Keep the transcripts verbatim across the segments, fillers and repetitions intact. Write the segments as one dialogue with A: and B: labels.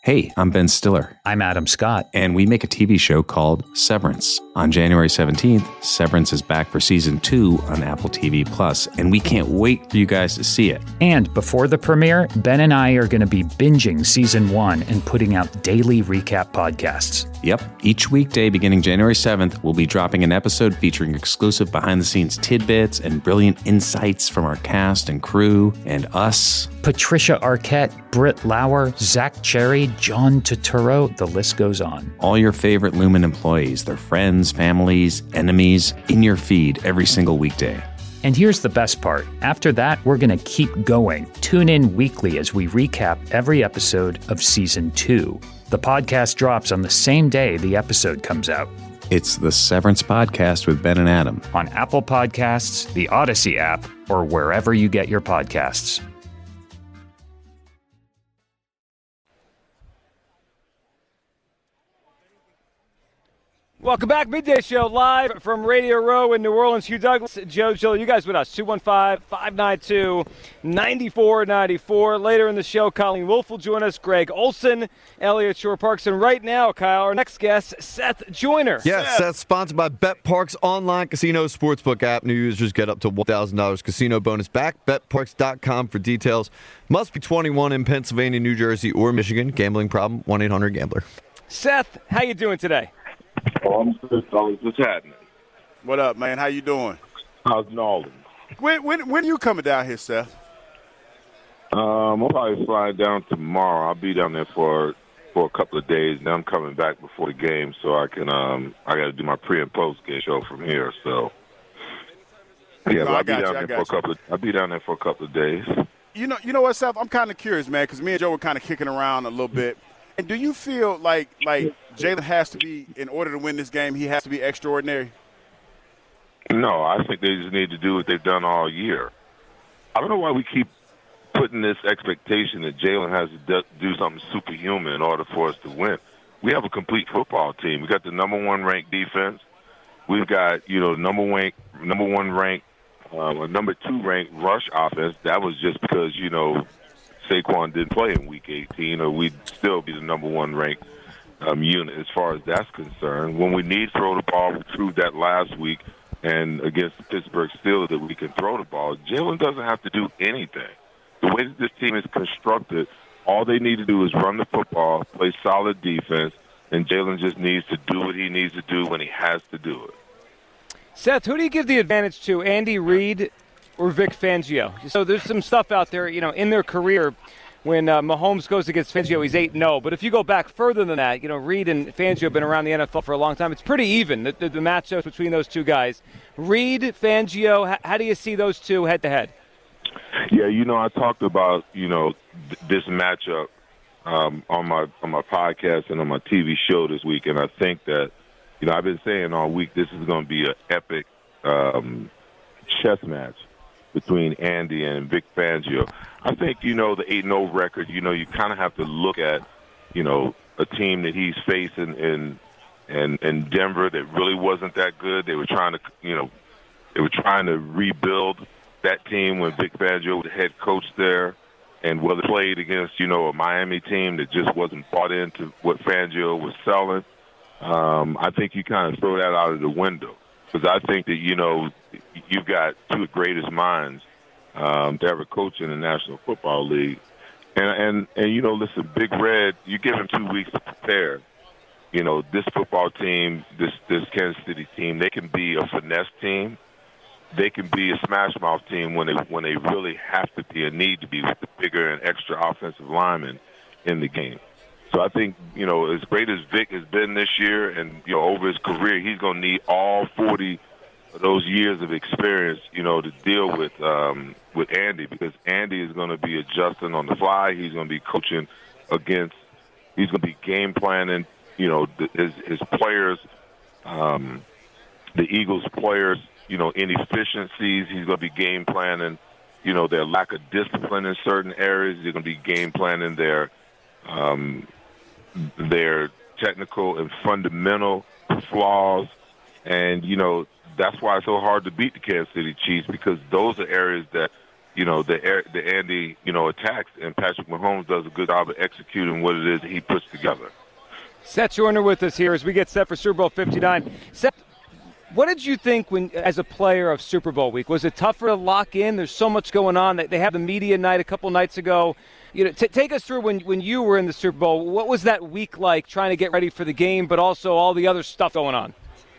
A: Hey, I'm Ben Stiller.
B: I'm Adam Scott.
A: And we make a T V show called Severance. On January seventeenth, Severance is back for season two on Apple T V Plus, and we can't wait for you guys to see it.
B: And before the premiere, Ben and I are going to be binging season one and putting out daily recap podcasts.
A: Yep. Each weekday beginning January seventh, we'll be dropping an episode featuring exclusive behind-the-scenes tidbits and brilliant insights from our cast and crew and us.
B: Patricia Arquette, Britt Lauer, Zach Cherry, John Turturro, the list goes on.
A: All your favorite Lumen employees, their friends, families, enemies, in your feed every single weekday.
B: And here's the best part. After that, we're going to keep going. Tune in weekly as we recap every episode of season two. The podcast drops on the same day the episode comes out.
A: It's the Severance Podcast with Ben and Adam.
B: On Apple Podcasts, the Odyssey app, or wherever you get your podcasts.
C: Welcome back. Midday Show live from Radio Row in New Orleans. Hugh Douglas, Joe Gill, you guys with us. two one five, five nine two, nine four nine four. Later in the show, Colleen Wolfe will join us. Greg Olson, Elliot Shore-Parks. And right now, Kyle, our next guest, Seth Joyner.
D: Yes, Seth. Seth, sponsored by BetParks Online Casino Sportsbook app. New users get up to one thousand dollars casino bonus back. Bet Parks dot com for details. Must be twenty-one in Pennsylvania, New Jersey, or Michigan. Gambling problem, one eight hundred gambler.
C: Seth, how you doing today?
E: Oh, I'm good, fellas. What's happening?
F: What up, man? How you doing?
E: How's New Orleans?
F: When when when are you coming down here, Seth?
E: Um, I'll probably fly down tomorrow. I'll be down there for for a couple of days. Then I'm coming back before the game, so I can. Um, I got to do my pre and post game show from here. So yeah,
F: No,
E: but
F: I
E: I'll be
F: got
E: down
F: you, I
E: there for a
F: got you.
E: couple. Of, I'll be down there for a couple of days.
F: You know, you know what, Seth? I'm kind of curious, man, because me and Joe were kind of kicking around a little bit. And do you feel like like Jalen has to be, in order to win this game, he has to be extraordinary?
E: No, I think they just need to do what they've done all year. I don't know why we keep putting this expectation that Jalen has to do something superhuman in order for us to win. We have a complete football team. We got the number one ranked defense. We've got, you know, number one, number one ranked, um, or number two ranked rush offense. That was just because, you know, Saquon didn't play in Week eighteen, or we'd still be the number one ranked um, unit as far as that's concerned. When we need to throw the ball, we proved that last week, and against the Pittsburgh Steelers that we can throw the ball. Jalen doesn't have to do anything. The way that this team is constructed, all they need to do is run the football, play solid defense, and Jalen just needs to do what he needs to do when he has to do it.
C: Seth, who do you give the advantage to, Andy Reid or Vic Fangio? So there's some stuff out there, you know, in their career when uh, Mahomes goes against Fangio, he's eight and oh. But if you go back further than that, you know, Reid and Fangio have been around the N F L for a long time. It's pretty even, the, the, the matchups between those two guys. Reid, Fangio, how, how do you see those two head-to-head?
E: Yeah, you know, I talked about, you know, th- this matchup um, on my on my podcast and on my T V show this week, and I think that, you know, I've been saying all week this is going to be an epic um, chess match between Andy and Vic Fangio. I think, you know, the eight and oh record, you know, you kind of have to look at, you know, a team that he's facing in, in in Denver that really wasn't that good. They were trying to, you know, they were trying to rebuild that team when Vic Fangio was the head coach there, and whether played against, you know, a Miami team that just wasn't bought into what Fangio was selling. Um, I think you kind of throw that out of the window, because I think that, you know, you've got two of the greatest minds um, to ever coach in the National Football League. And, and, and, you know, listen, Big Red, you give him two weeks to prepare. You know, this football team, this, this Kansas City team, they can be a finesse team. They can be a smash mouth team when they when they really have to be and need to be with the bigger and extra offensive linemen in the game. So I think, you know, as great as Vic has been this year and, you know, over his career, he's going to need all forty of those years of experience, you know, to deal with um, with Andy, because Andy is going to be adjusting on the fly. He's going to be coaching against, he's going to be game planning, you know, his, his players, um, the Eagles players, you know, inefficiencies. He's going to be game planning, you know, their lack of discipline in certain areas. He's going to be game planning their um, their technical and fundamental flaws. And, you know, that's why it's so hard to beat the Kansas City Chiefs, because those are areas that you know, the the Andy, you know, attacks, and Patrick Mahomes does a good job of executing what it is that he puts together.
C: Seth Joyner with us here as we get set for Super Bowl fifty-nine. Seth, what did you think when, as a player of Super Bowl week? Was it tougher to lock in? There's so much going on. They had the media night a couple nights ago. You know, t- take us through when when you were in the Super Bowl. What was that week like, trying to get ready for the game, but also all the other stuff going on?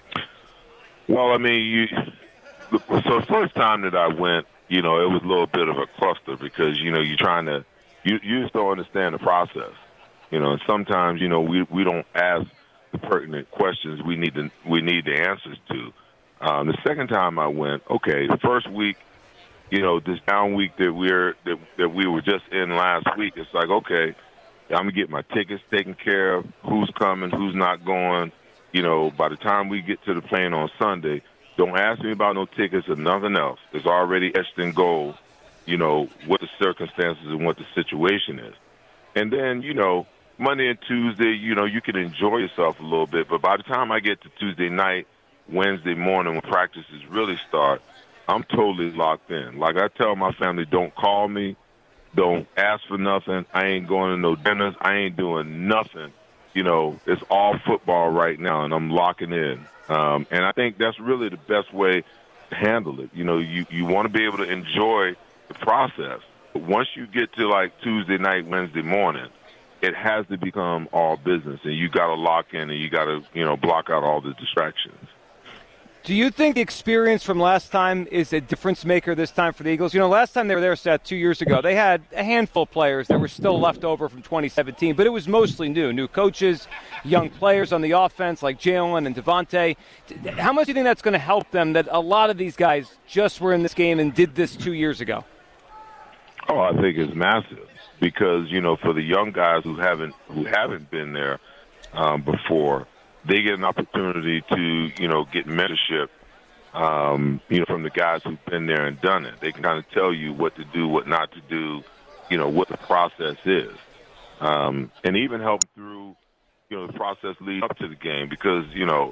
E: Well, I mean, you. So the first time that I went, you know, it was a little bit of a cluster because, you know, you're trying to, you, you just don't understand the process. You know, and sometimes, you know, we, we don't ask the pertinent questions we need to, we need the answers to. Um, the second time I went, okay, the first week, you know, this down week that we're, that, that we were just in last week, it's like, okay, I'm going to get my tickets taken care of, who's coming, who's not going. You know, by the time we get to the plane on Sunday, don't ask me about no tickets or nothing else. It's already etched in gold, you know, what the circumstances and what the situation is. And then, you know, Monday and Tuesday, you know, you can enjoy yourself a little bit. But by the time I get to Tuesday night, Wednesday morning when practices really start, I'm totally locked in. Like I tell my family, don't call me. Don't ask for nothing. I ain't going to no dinners. I ain't doing nothing. You know, it's all football right now, and I'm locking in. Um, and I think that's really the best way to handle it. You know, you, you want to be able to enjoy the process. But once you get to, like, Tuesday night, Wednesday morning, it has to become all business, and you got to lock in and you got to, you know, block out all the distractions.
C: Do you think the experience from last time is a difference maker this time for the Eagles? You know, last time they were there, Seth, two years ago, they had a handful of players that were still left over from twenty seventeen, but it was mostly new. New coaches, young players on the offense like Jalen and Devontae. How much do you think that's going to help them that a lot of these guys just were in this game and did this two years ago?
E: Oh, I think it's massive because, you know, for the young guys who haven't who haven't been there um, before, they get an opportunity to, you know, get mentorship, um, you know, from the guys who've been there and done it. They can kind of tell you what to do, what not to do, you know, what the process is. Um, and even help through, you know, the process leading up to the game because, you know,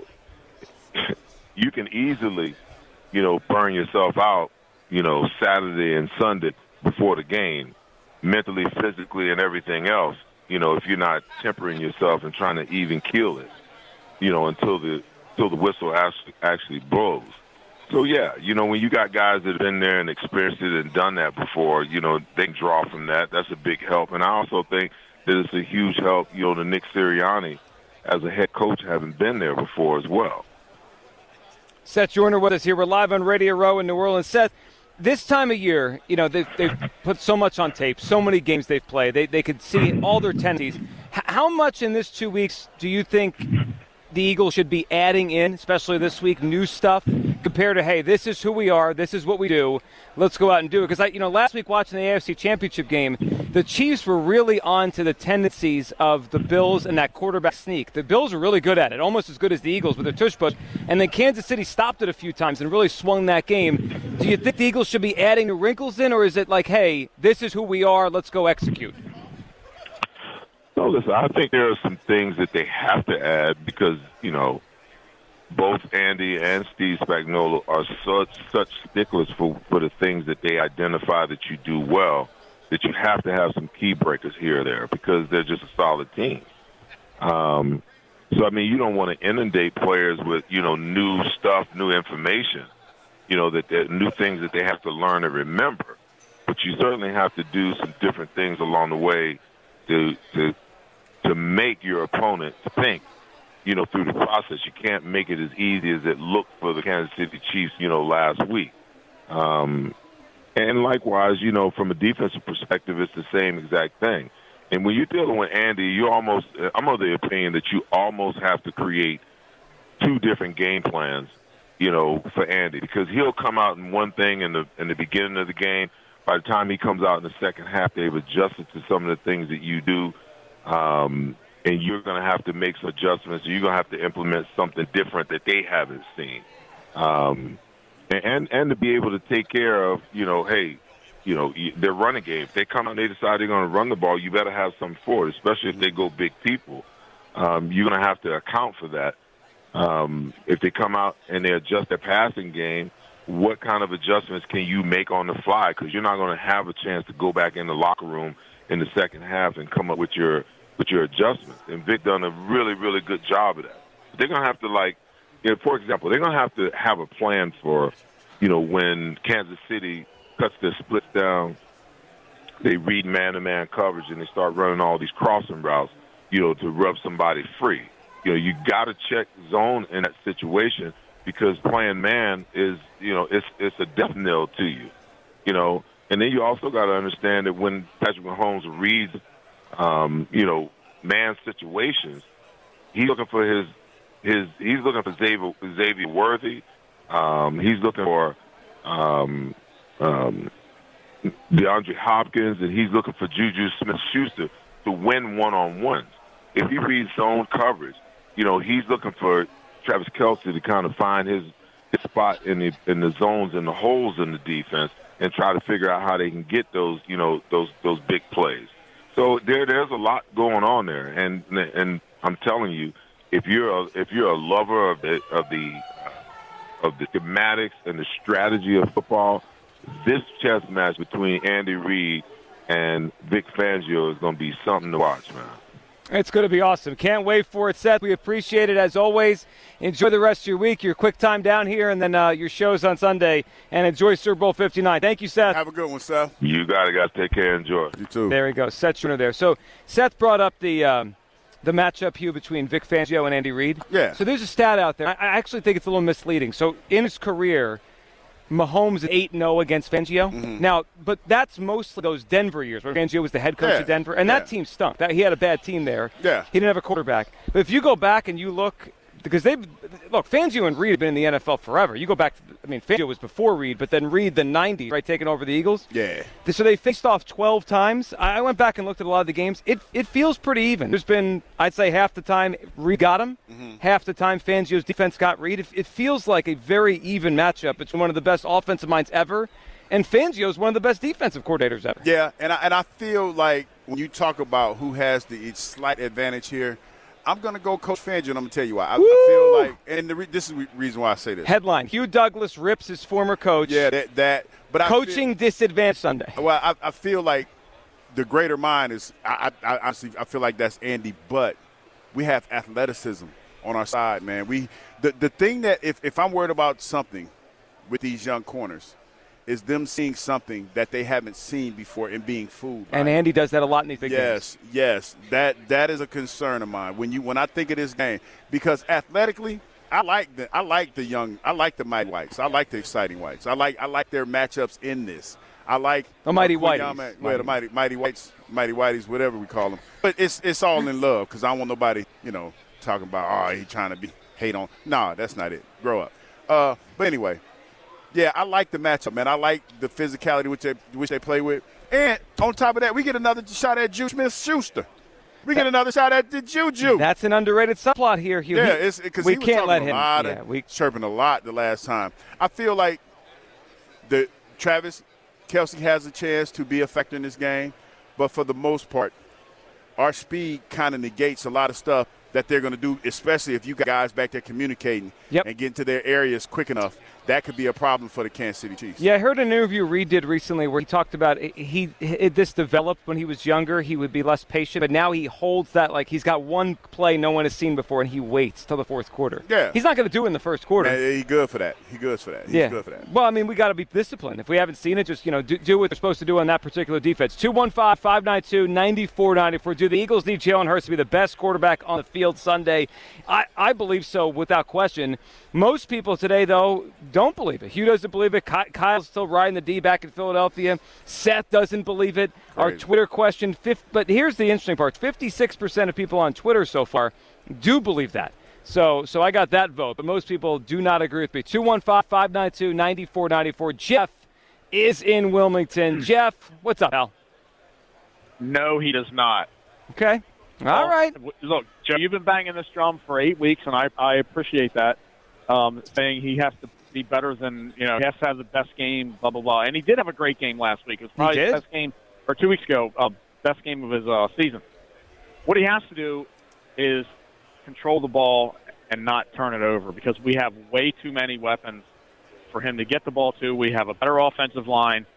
E: you can easily, you know, burn yourself out, you know, Saturday and Sunday before the game, mentally, physically, and everything else, you know, if you're not tempering yourself and trying to even kill it. You know, until the until the whistle actually, actually blows. So, yeah, you know, when you got guys that have been there and experienced it and done that before, you know, they can draw from that. That's a big help. And I also think that it's a huge help, you know, to Nick Sirianni as a head coach having been there before as well.
C: Seth Joyner with us here. We're live on Radio Row in New Orleans. Seth, this time of year, you know, they've, they've put so much on tape, so many games they've played. They, they could see all their tendencies. H- how much in this two weeks do you think – the Eagles should be adding in, especially this week, new stuff compared to, hey, this is who we are, this is what we do, let's go out and do it? Because, I, you know, last week watching the A F C Championship game, the Chiefs were really on to the tendencies of the Bills and that quarterback sneak. The Bills are really good at it, almost as good as the Eagles with their tush push. And then Kansas City stopped it a few times and really swung that game. Do you think the Eagles should be adding new wrinkles in, or is it like, hey, this is who we are, let's go execute?
E: No, listen, I think there are some things that they have to add because, you know, both Andy and Steve Spagnuolo are such such sticklers for, for the things that they identify that you do well, that you have to have some key breakers here or there because they're just a solid team. Um, so, I mean, you don't want to inundate players with, you know, new stuff, new information, you know, that new things that they have to learn and remember. But you certainly have to do some different things along the way to to to make your opponent think, you know, through the process. You can't make it as easy as it looked for the Kansas City Chiefs, you know, last week. Um, and likewise, you know, from a defensive perspective, it's the same exact thing. And when you're dealing with Andy, you almost, I'm of the opinion that you almost have to create two different game plans, you know, for Andy, because he'll come out in one thing in the in the beginning of the game. By the time he comes out in the second half, they've adjusted to some of the things that you do. Um, and you're going to have to make some adjustments. You're going to have to implement something different that they haven't seen. Um, and, and to be able to take care of, you know, hey, you know, their running game. If they come out and they decide they're going to run the ball, you better have something for it, especially if they go big people. Um, you're going to have to account for that. Um, if they come out and they adjust their passing game, what kind of adjustments can you make on the fly? Because you're not going to have a chance to go back in the locker room in the second half and come up with your with your adjustments. And Vic done a really, really good job of that. But they're going to have to, like, you know, for example, they're going to have to have a plan for, you know, when Kansas City cuts their splits down, they read man-to-man coverage and they start running all these crossing routes, you know, to rub somebody free. You know, you got to check zone in that situation because playing man is, you know, it's it's a death knell to you, you know. And then you also got to understand that when Patrick Mahomes reads, um, you know, man situations, he's looking for his his he's looking for Xavier, Xavier Worthy. Um, he's looking for um, um, DeAndre Hopkins, and he's looking for Juju Smith-Schuster to win one-on-ones. If he reads zone coverage, you know, he's looking for Travis Kelce to kind of find his, his spot in the in the zones and the holes in the defense and try to figure out how they can get those, you know, those those big plays. So there there's a lot going on there, and and I'm telling you, if you're a, if you're a lover of the of the of the schematics and the strategy of football, this chess match between Andy Reid and Vic Fangio is going to be something to watch, man.
C: It's going to be awesome. Can't wait for it, Seth. We appreciate it as always. Enjoy the rest of your week, your quick time down here, and then uh, your shows on Sunday. And enjoy Super Bowl fifty-nine. Thank you, Seth.
F: Have a good one, Seth.
E: You got it, guys. Take care. Enjoy.
F: You too.
C: There we go. Seth Schooner there. So Seth brought up the um, the matchup here between Vic Fangio and Andy Reid.
F: Yeah.
C: So there's a stat out there. I, I actually think it's a little misleading. So in his career, Mahomes is eight and oh against Fangio. Mm-hmm. Now, but that's mostly those Denver years where Fangio was the head coach
F: yeah.
C: of Denver, and
F: yeah.
C: that team stunk. That he had a bad team there.
F: Yeah.
C: He didn't have a quarterback. But if you go back and you look, because they look, Fangio and Reid have been in the N F L forever. You go back to, I mean, Fangio was before Reid, but then Reid the nineties, right, taking over the Eagles.
F: Yeah.
C: So they faced off twelve times. I went back and looked at a lot of the games. It it feels pretty even. There's been, I'd say, half the time Reid got him, mm-hmm. half the time Fangio's defense got Reid. It, it feels like a very even matchup between one of the best offensive minds ever, and Fangio's one of the best defensive coordinators ever.
F: Yeah, and I, and I feel like when you talk about who has the slight advantage here, I'm going to go Coach Fangio, and I'm going to tell you why. I, I feel like, and the re, this is the reason why I say this.
C: Headline, Hugh Douglas rips his former coach.
F: Yeah, that. that but
C: Coaching
F: I feel,
C: disadvantage Sunday.
F: Well, I, I feel like the greater mind is, I, I, I honestly, I feel like that's Andy, but we have athleticism on our side, man. We The, the thing that, if, if I'm worried about something with these young corners, is them seeing something that they haven't seen before and being fooled by.
C: And Andy does that a lot in these big
F: yes,
C: games.
F: Yes, yes. That that is a concern of mine when you when I think of this game. Because athletically, I like the I like the young I like the mighty whites. I like the exciting whites. I like I like their matchups in this. I like
C: the mighty
F: uh,
C: whiteys.
F: Well, the mighty mighty whites, mighty whiteys, whatever we call them. But it's it's all in love because I don't want nobody, you know, talking about oh he trying to be hate on. Nah, that's not it. Grow up. Uh, but anyway. Yeah, I like the matchup, man. I like the physicality which they which they play with. And on top of that, we get another shot at Juju Smith-Schuster. We get another shot at the Juju.
C: That's an underrated subplot here, Hugh.
F: Yeah, it's because
C: we
F: he was
C: can't let
F: a
C: him.
F: lot
C: Yeah,
F: of,
C: we
F: chirping a lot the last time. I feel like the Travis Kelce has a chance to be a factor in this game, but for the most part, our speed kind of negates a lot of stuff that they're going to do, especially if you got guys back there communicating
C: yep.
F: and getting to their areas quick enough. That could be a problem for the Kansas City Chiefs.
C: Yeah, I heard an interview Reid did recently where he talked about it, he it, this developed when he was younger. He would be less patient, but now he holds that like he's got one play no one has seen before, and he waits till the fourth quarter.
F: Yeah,
C: he's not going to do it in the first quarter.
F: Man, he's good for that. He's good for that. He's
C: yeah.
F: good for that.
C: Well, I mean, we got to be disciplined. If we haven't seen it, just you know, do, do what they're supposed to do on that particular defense. two one five, five nine two, nine four nine four. Do the Eagles need Jalen Hurts to be the best quarterback on the field Sunday? I, I believe so, without question. Most people today, though, don't believe it. Hugh doesn't believe it. Ky- Kyle's still riding the D back in Philadelphia. Seth doesn't believe it. Right. Our Twitter question, fifth, but here's the interesting part. fifty-six percent of people on Twitter so far do believe that. So so I got that vote, but most people do not agree with me. two one five, five nine two, nine four nine four. Jeff is in Wilmington. Jeff, what's up, Al?
G: No, he does not.
C: Okay. All
G: well,
C: right.
G: Look, Joe, you've been banging this drum for eight weeks, and I, I appreciate that. Um, saying he has to be better than, you know, he has to have the best game, blah, blah, blah. And he did have a great game last week. It was probably his best game, or two weeks ago, uh, best game of his uh, season. What he has to do is control the ball and not turn it over because we have way too many weapons for him to get the ball to. We have a better offensive line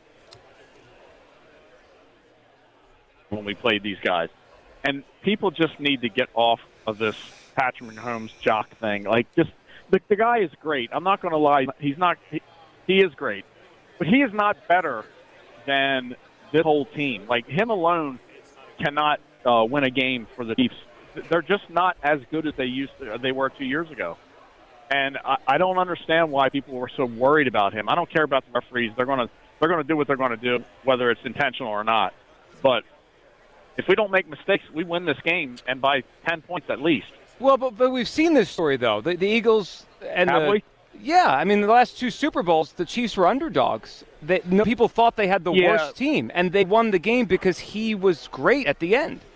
G: when we played these guys. And people just need to get off of this Patrick Mahomes jock thing. Like, just the, the guy is great. I'm not going to lie. He's not. He, he is great, but he is not better than this whole team. Like, him alone cannot uh, win a game for the Chiefs. They're just not as good as they used to, they were two years ago. And I, I don't understand why people were so worried about him. I don't care about the referees. They're going to they're going to do what they're going to do, whether it's intentional or not. But if we don't make mistakes, we win this game, and by ten points at least.
C: Well, but but we've seen this story though. The, the Eagles and
G: Have
C: the
G: we?
C: yeah, I mean the last two Super Bowls, the Chiefs were underdogs. They, no, people thought they had the
G: Yeah.
C: worst team, and they won the game because he was great at the end.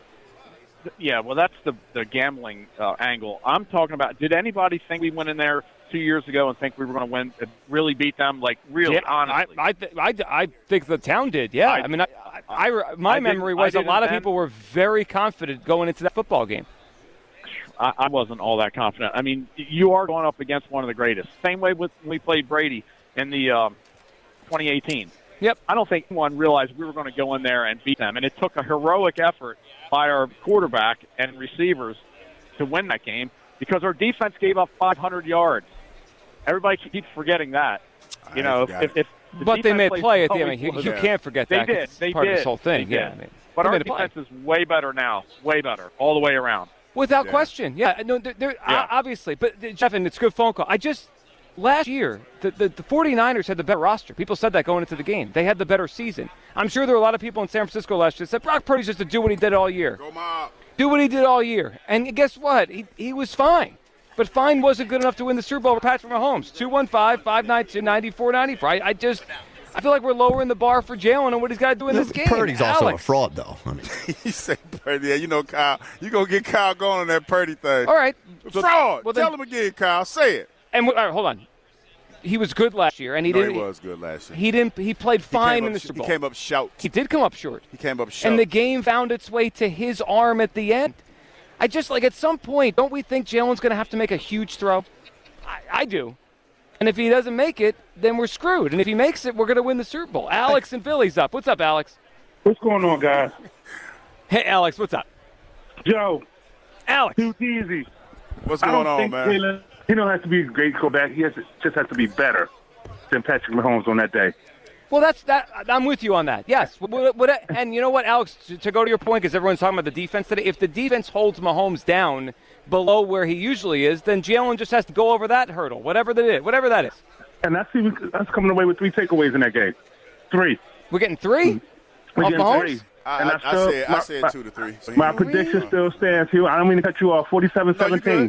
G: Yeah, well, that's the the gambling uh, angle. I'm talking about. Did anybody think we went in there two years ago and think we were going to win, uh, really beat them? Like, really,
C: Yeah,
G: honestly.
C: I I, th- I, I think the town did. Yeah, I,
G: I-
C: mean, I, I, I my
G: I
C: memory
G: didn't- I
C: was a
G: didn't
C: lot of
G: then.
C: people were very confident going into that football game.
G: I, I wasn't all that confident. I mean, you are going up against one of the greatest. Same way with when we played Brady in the um, twenty eighteen.
C: Yep.
G: I don't think anyone realized we were going to go in there and beat them, and it took a heroic effort by our quarterback and receivers to win that game because our defense gave up five hundred yards. Everybody keeps forgetting that. You
F: I
G: know, if,
F: forgot
G: if, if the
C: But they
G: defense
C: made
G: plays
C: play at the
G: well,
C: end. You,
G: we-
C: you
F: Yeah.
C: can't forget
G: They
C: that. 'cause
G: did.
C: It's
G: They
C: part
G: did.
C: of this whole thing.
G: They
C: Yeah,
G: did.
C: I mean,
G: But
C: they
G: our
C: made a play.
G: defense is way better now. Way better. All the way around.
C: Without
F: Yeah.
C: question. Yeah, no, they're, they're
G: Yeah.
C: uh, obviously. But, uh, Jeff, and it's a good phone call. I just, last year, the, the, the 49ers had the better roster. People said that going into the game. They had the better season. I'm sure there were a lot of people in San Francisco last year that said Brock Purdy's just to do what he did all year.
F: Go Mob.
C: Do what he did all year. And guess what? He, he was fine. But fine wasn't good enough to win the Super Bowl with Patrick Mahomes. two one five, five nine two, nine four nine four. I, I just, I feel like we're lowering the bar for Jalen and what he's got to do in this game.
D: Purdy's also
C: Alex.
D: a fraud, though. I mean,
F: He said Purdy. Yeah, you know, Kyle, you going to get Kyle going on that Purdy thing.
C: All right. So-
F: Fraud.
C: well,
F: Tell
C: then-
F: him again, Kyle. Say it.
C: And all right, hold on. He was good last year, and he
F: No,
C: didn't.
F: he was good last year.
C: He didn't. He played
F: He
C: fine
F: came
C: in
F: up
C: the
F: sh-
C: Super Bowl.
F: He came up shout.
C: He did come up short,
F: He came up shout.
C: and the game found its way to his arm at the end. I just like at some point, don't we think Jalen's going to have to make a huge throw? I, I do. And if he doesn't make it, then we're screwed. And if he makes it, we're going to win the Super Bowl. Alex and Philly's up. What's up, Alex?
H: What's going on, guys?
C: Hey, Alex, what's up?
H: Joe,
C: Alex.
H: too easy.
F: What's
H: I
F: going
H: don't
F: on,
H: think
F: man?
H: Jalen, he don't have to be a great quarterback. He has to, just has to be better than Patrick Mahomes on that day.
C: Well, that's that. I'm with you on that. Yes. What, what, and you know what, Alex? To, to go to your point, because everyone's talking about the defense today. If the defense holds Mahomes down below where he usually is, then Jalen just has to go over that hurdle, whatever that is. Whatever that is.
H: And that's even that's coming away with three takeaways in that game. Three.
C: We're getting three.
H: We're
C: Off
H: getting
C: Mahomes?
H: three.
F: I,
H: And
F: I, I
H: still-
F: said,
H: my-
F: I said
H: my-
F: two to three. So
H: My
F: he-
H: prediction still stands here. I don't mean to cut you off. forty-seven
F: No, you
H: seventeen.
F: good.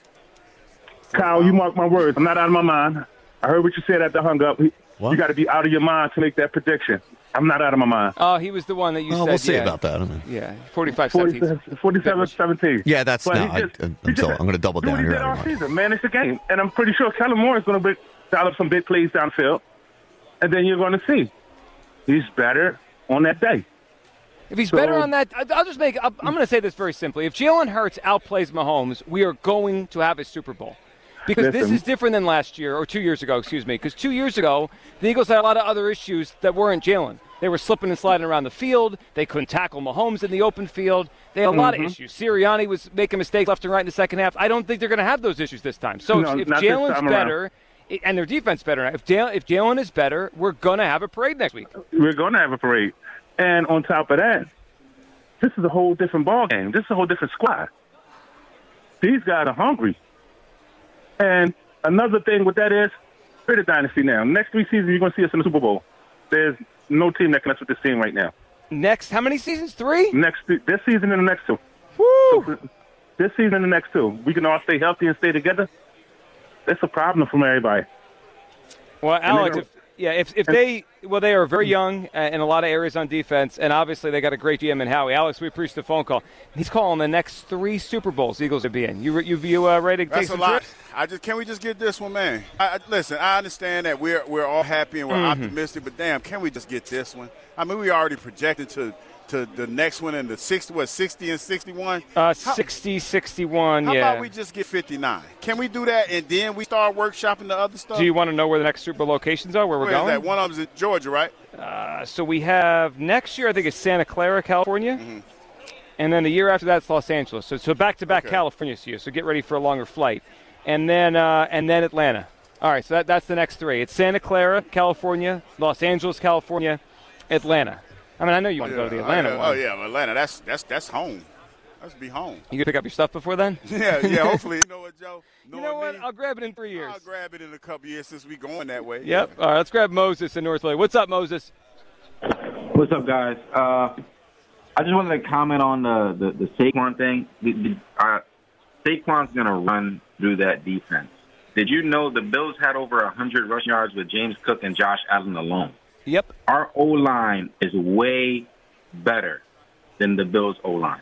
H: Kyle, you mark my words. I'm not out of my mind. I heard what you said at the hung up.
D: What?
H: You got to be out of your mind to make that prediction. I'm not out of my mind.
C: Oh, he was the one that you
D: oh,
C: said.
D: we'll see
C: yeah.
D: about that. I mean,
C: Yeah, forty-five seventeen.
H: forty-seven seventeen.
D: yeah, that's
H: But
D: no.
H: he
D: I,
H: just-
D: I'm,
H: he just-
D: so, I'm going to double
H: do
D: down
H: what he
D: here.
H: did all
D: everybody.
H: season, manage the game. And I'm pretty sure Kellen Moore is going to dial up some big plays downfield. And then you're going to see he's better on that day.
C: If he's
H: So-
C: better on that, I- I'll just make. I'm going to say this very simply. If Jalen Hurts outplays Mahomes, we are going to have a Super Bowl. Because this
H: Listen.
C: is different than last year, or two years ago, excuse me. Because two years ago, the Eagles had a lot of other issues that weren't Jalen. They were slipping and sliding around the field. They couldn't tackle Mahomes in the open field. They had a lot of
H: Mm-hmm.
C: issues. Sirianni was making mistakes left and right in the second half. I don't think they're going to have those issues this time. So
H: No,
C: if, if
H: not this
C: Jalen's
H: time around.
C: better, i- and their defense better, if Jalen, if Jalen is better, we're going to have a parade next week.
H: We're going to have a parade. And on top of that, this is a whole different ball game. This is a whole different squad. These guys are hungry. And another thing with that is, we're the dynasty now. Next three seasons, you're going to see us in the Super Bowl. There's no team that can mess with this team right now.
C: Next, how many seasons? Three?
H: Next this season and the next two.
C: Woo!
H: This season and the next two. We can all stay healthy and stay together. That's a problem from everybody.
C: Well, Alex,
H: then-
C: if, yeah, if if they well, they are very young uh, in a lot of areas on defense, and obviously they got a great G M in Howie. Alex, we appreciate the phone call. He's calling the next three Super Bowls Eagles will be in. You you you uh, ready to take
F: That's a
C: some
F: lot.
C: trips?
F: I just can we just get this one, man? I, I, listen, I understand that we're we're all happy and we're
C: Mm-hmm.
F: optimistic, but damn, can we just get this one? I mean, we already projected to to the next one in the sixty, what, sixty and sixty-one?
C: Uh, sixty, sixty-one,
F: how
C: yeah.
F: How about we just get fifty-nine? Can we do that and then we start workshopping the other stuff?
C: Do you want to know where the next Super Bowl locations are, where we're
F: where
C: going?
F: Is that? One of them's in Georgia, right?
C: Uh, so we have next year, I think it's Santa Clara, California.
F: Mm-hmm.
C: And then the year after that, it's Los Angeles. So, so back-to-back
F: Okay.
C: California this year. So get ready for a longer flight. And then uh, and then Atlanta. All right, so that, that's the next three. It's Santa Clara, California, Los Angeles, California, Atlanta. I mean, I know you want to
F: yeah.
C: go to the Atlanta
F: oh,
C: one.
F: Oh, yeah, Atlanta. That's that's that's home. Let's be home.
C: You gonna pick up your stuff before then?
F: Yeah, yeah. Hopefully, you know what, Joe.
C: You know what?
F: Me,
C: I'll grab it in three years.
F: I'll grab it in a couple years since we going that way.
C: Yep.
F: Yeah.
C: All right, let's grab Moses in North Philly. What's up, Moses?
I: What's up, guys? Uh, I just wanted to comment on the the, the Saquon thing. The, the, uh, Saquon's going to run through that defense. Did you know the Bills had over one hundred rushing yards with James Cook and Josh Allen alone?
C: Yep.
I: Our O-line is way better than the Bills' O-line.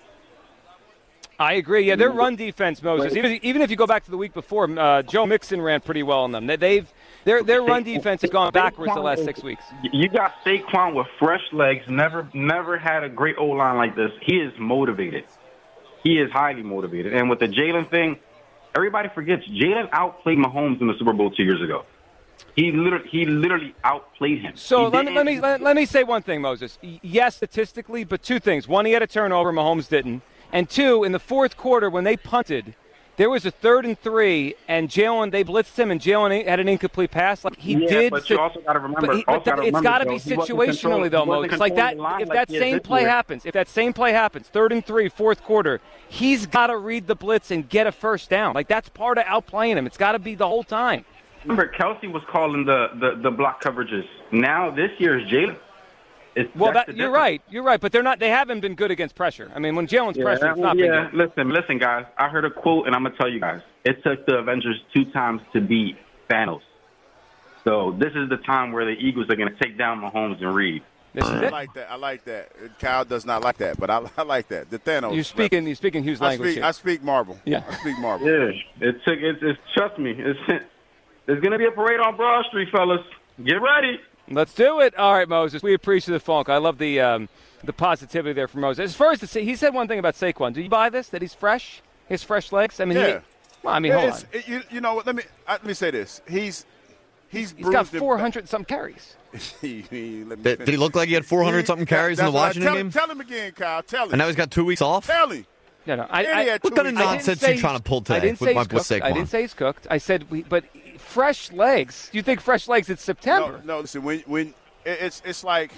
C: I agree. Yeah, their run defense, Moses. Even even if you go back to the week before, uh, Joe Mixon ran pretty well on them. They, they've their their run defense has gone backwards the last six weeks.
I: You got Saquon with fresh legs. Never never had a great O-line like this. He is motivated. He is highly motivated. And with the Jalen thing, everybody forgets Jalen outplayed Mahomes in the Super Bowl two years ago. He literally he literally outplayed him.
C: So
I: He
C: let me
I: didn't-
C: let me let, let me say one thing, Moses. Y- Yes, statistically, but two things. One, he had a turnover. Mahomes didn't. And two, in the fourth quarter when they punted, there was a third and three, and Jalen, they blitzed him, and Jalen had an incomplete pass. Like he
I: yeah,
C: did.
I: but
C: sit-
I: you also got to remember.
C: But, he,
I: also
C: but that,
I: gotta
C: it's
I: remember,
C: got to
I: Joe,
C: be
I: he wasn't
C: situationally,
I: controlling-
C: though,
I: he wasn't
C: Moses. Like that,
I: controlling the line
C: if
I: like
C: that
I: he is
C: same
I: this
C: play
I: year.
C: happens, if that same play happens, third and three, fourth quarter, he's got to read the blitz and get a first down. Like that's part of outplaying him. It's got to be the whole time.
I: Remember, Kelsey was calling the, the, the block coverages. Now this year is Jalen. It's,
C: Well,
I: that's
C: that,
I: the
C: you're
I: difference.
C: right. You're right. But they're not. They haven't been good against pressure. I mean, when Jalen's
I: Yeah,
C: pressure, it's not
I: yeah.
C: been good.
I: Listen, listen, guys. I heard a quote, and I'm gonna tell you guys. It took the Avengers two times to beat Thanos. So this is the time where the Eagles are gonna take down Mahomes and Reed.
C: This is
F: I
C: it.
F: like that. I like that. Kyle does not like that, but I, I like that. The Thanos.
C: You're speaking. You're speaking Hughes
F: I
C: language.
F: speak.
C: here.
F: I speak Marvel.
C: Yeah.
F: I speak Marvel.
I: Yeah, it took. It's, it's trust me. It's there's gonna be a parade on Broad Street, fellas. Get ready.
C: Let's do it. All right, Moses. We appreciate the phone call. I love the um, the positivity there from Moses. As far as the, he said one thing about Saquon. Do you buy this? That he's fresh? His fresh legs? I mean,
F: Yeah.
C: he, well, I mean,
F: Yeah,
C: hold on.
F: it's- it- you, you know what? Let me I, let me say this. He's he's
C: He's got
F: bruised and-
C: four hundred some carries.
F: He- he- let me
D: Did, did he look like he had four hundred something carries in the
F: That's what I-
D: Washington
F: tell,
D: game?
F: Tell him again, Kyle. Tell him.
D: And now he's got two weeks off?
F: Tell him.
C: No, no. I,
F: And
C: I,
F: he had
D: What
F: two
D: kind of
F: weeks off.
C: I didn't
D: nonsense
C: say
D: you trying to pull
C: I
D: today
C: didn't say
D: with, my,
C: he's
D: with
C: cooked. I
D: Saquon?
C: didn't say he's cooked. I said, we, but fresh legs. You think fresh legs? It's September.
F: No, no. Listen, when when it- it's it's like,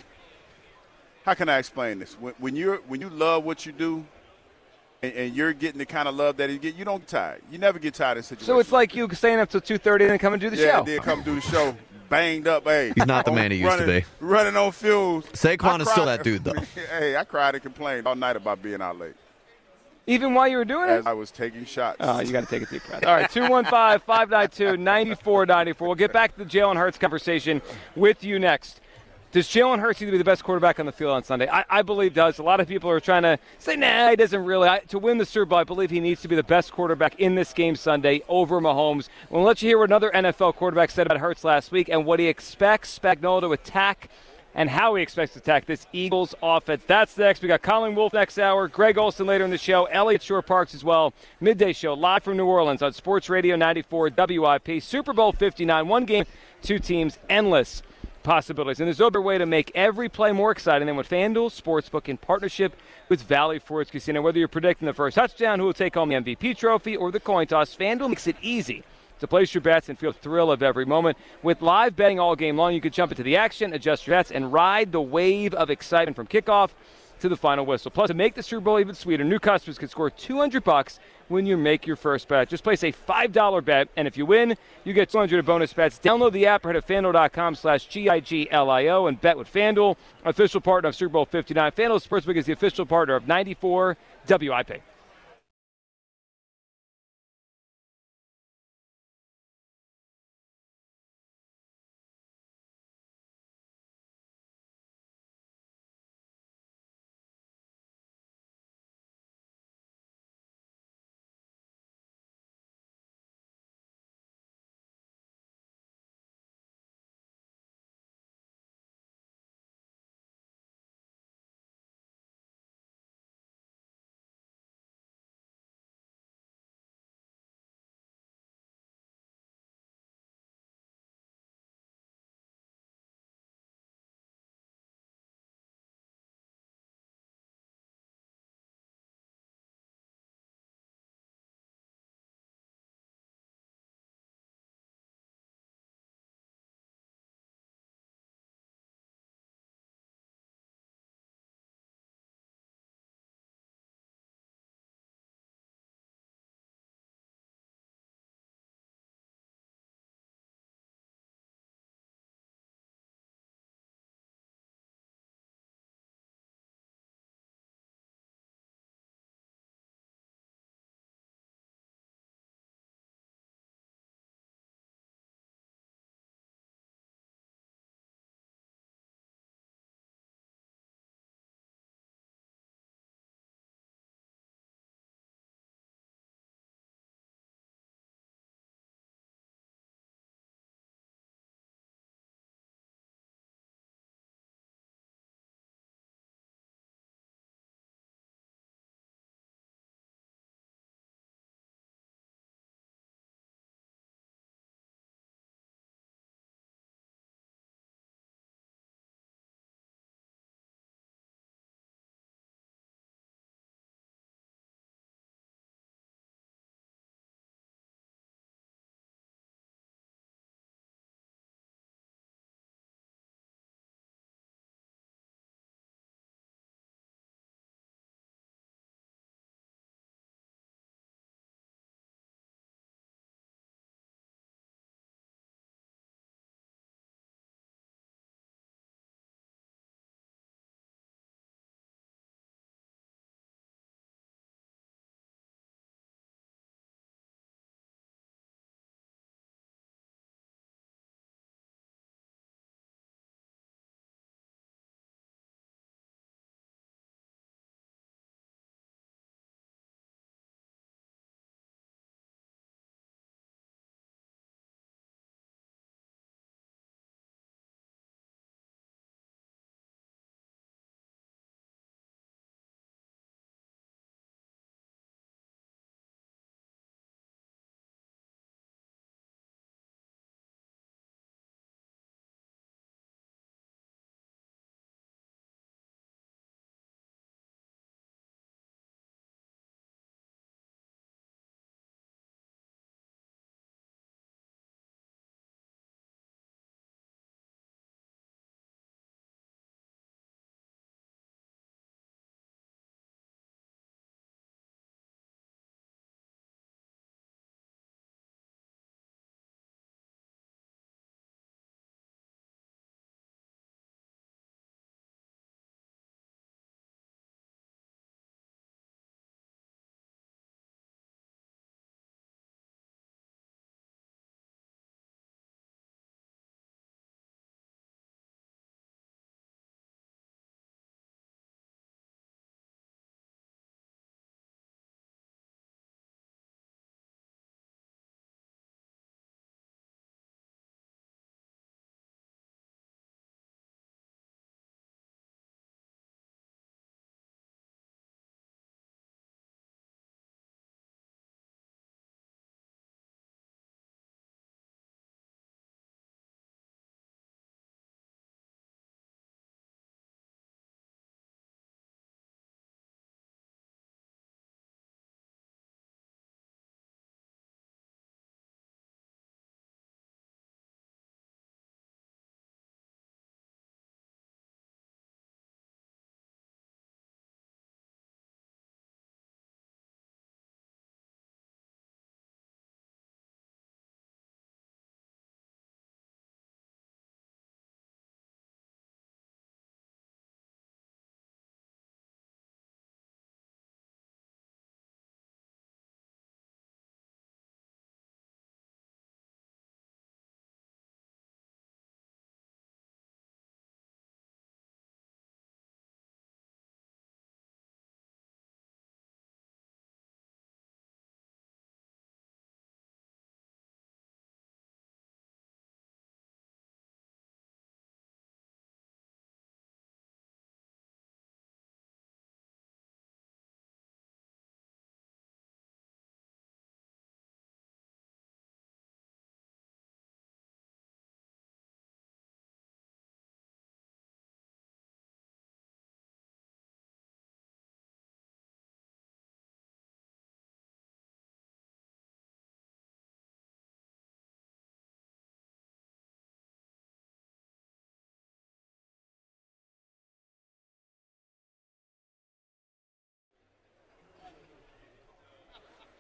F: how can I explain this? When, when you're when you love what you do, and, and you're getting the kind of love that you get, you don't get tired. You never get tired in situations.
C: So it's like you staying up till two thirty and then come and do the
F: yeah,
C: show.
F: then come do the show, banged up. Hey,
D: He's not the man he used to
F: running,
D: be.
F: Running on fuels.
D: Saquon
F: I
D: is still
F: cried-
D: that dude, though.
F: Hey, I cried and complained all night about being out late
C: Even while you were doing it.
F: as I was taking shots.
C: Oh, you got to take a deep breath. All right, two one five, five nine two, nine four nine four. We'll get back to the Jalen Hurts conversation with you next. Does Jalen Hurts need to be the best quarterback on the field on Sunday? I, I believe does. A lot of people are trying to say, nah, he doesn't really. I, to win the Super Bowl, I believe he needs to be the best quarterback in this game Sunday over Mahomes. We'll let you hear what another N F L quarterback said about Hurts last week and what he expects Spagnuolo to attack and how he expects to attack this Eagles offense. That's next. We got Colin Wolfe next hour, Greg Olson later in the show, Elliott Shore Parks as well. Midday show live from New Orleans on Sports Radio ninety-four W I P. Super Bowl fifty-nine, one game, two teams, endless possibilities. And there's no better way to make every play more exciting than with FanDuel Sportsbook in partnership with Valley Forge Casino. Whether you're predicting the first touchdown, who will take home the M V P trophy, or the coin toss, FanDuel makes it easy to place your bets and feel the thrill of every moment. With live betting all game long, you can jump into the action, adjust your bets, and ride the wave of excitement from kickoff to the final whistle. Plus, to make the Super Bowl even sweeter, new customers can score two hundred bucks when you make your first bet. Just place a five dollar bet, and if you win, you get two hundred in bonus bets. Download the app or head to FanDuel.com slash G I G L I O and bet with FanDuel, official partner of Super Bowl fifty-nine. FanDuel Sportsbook is the official partner of ninety-four W I P.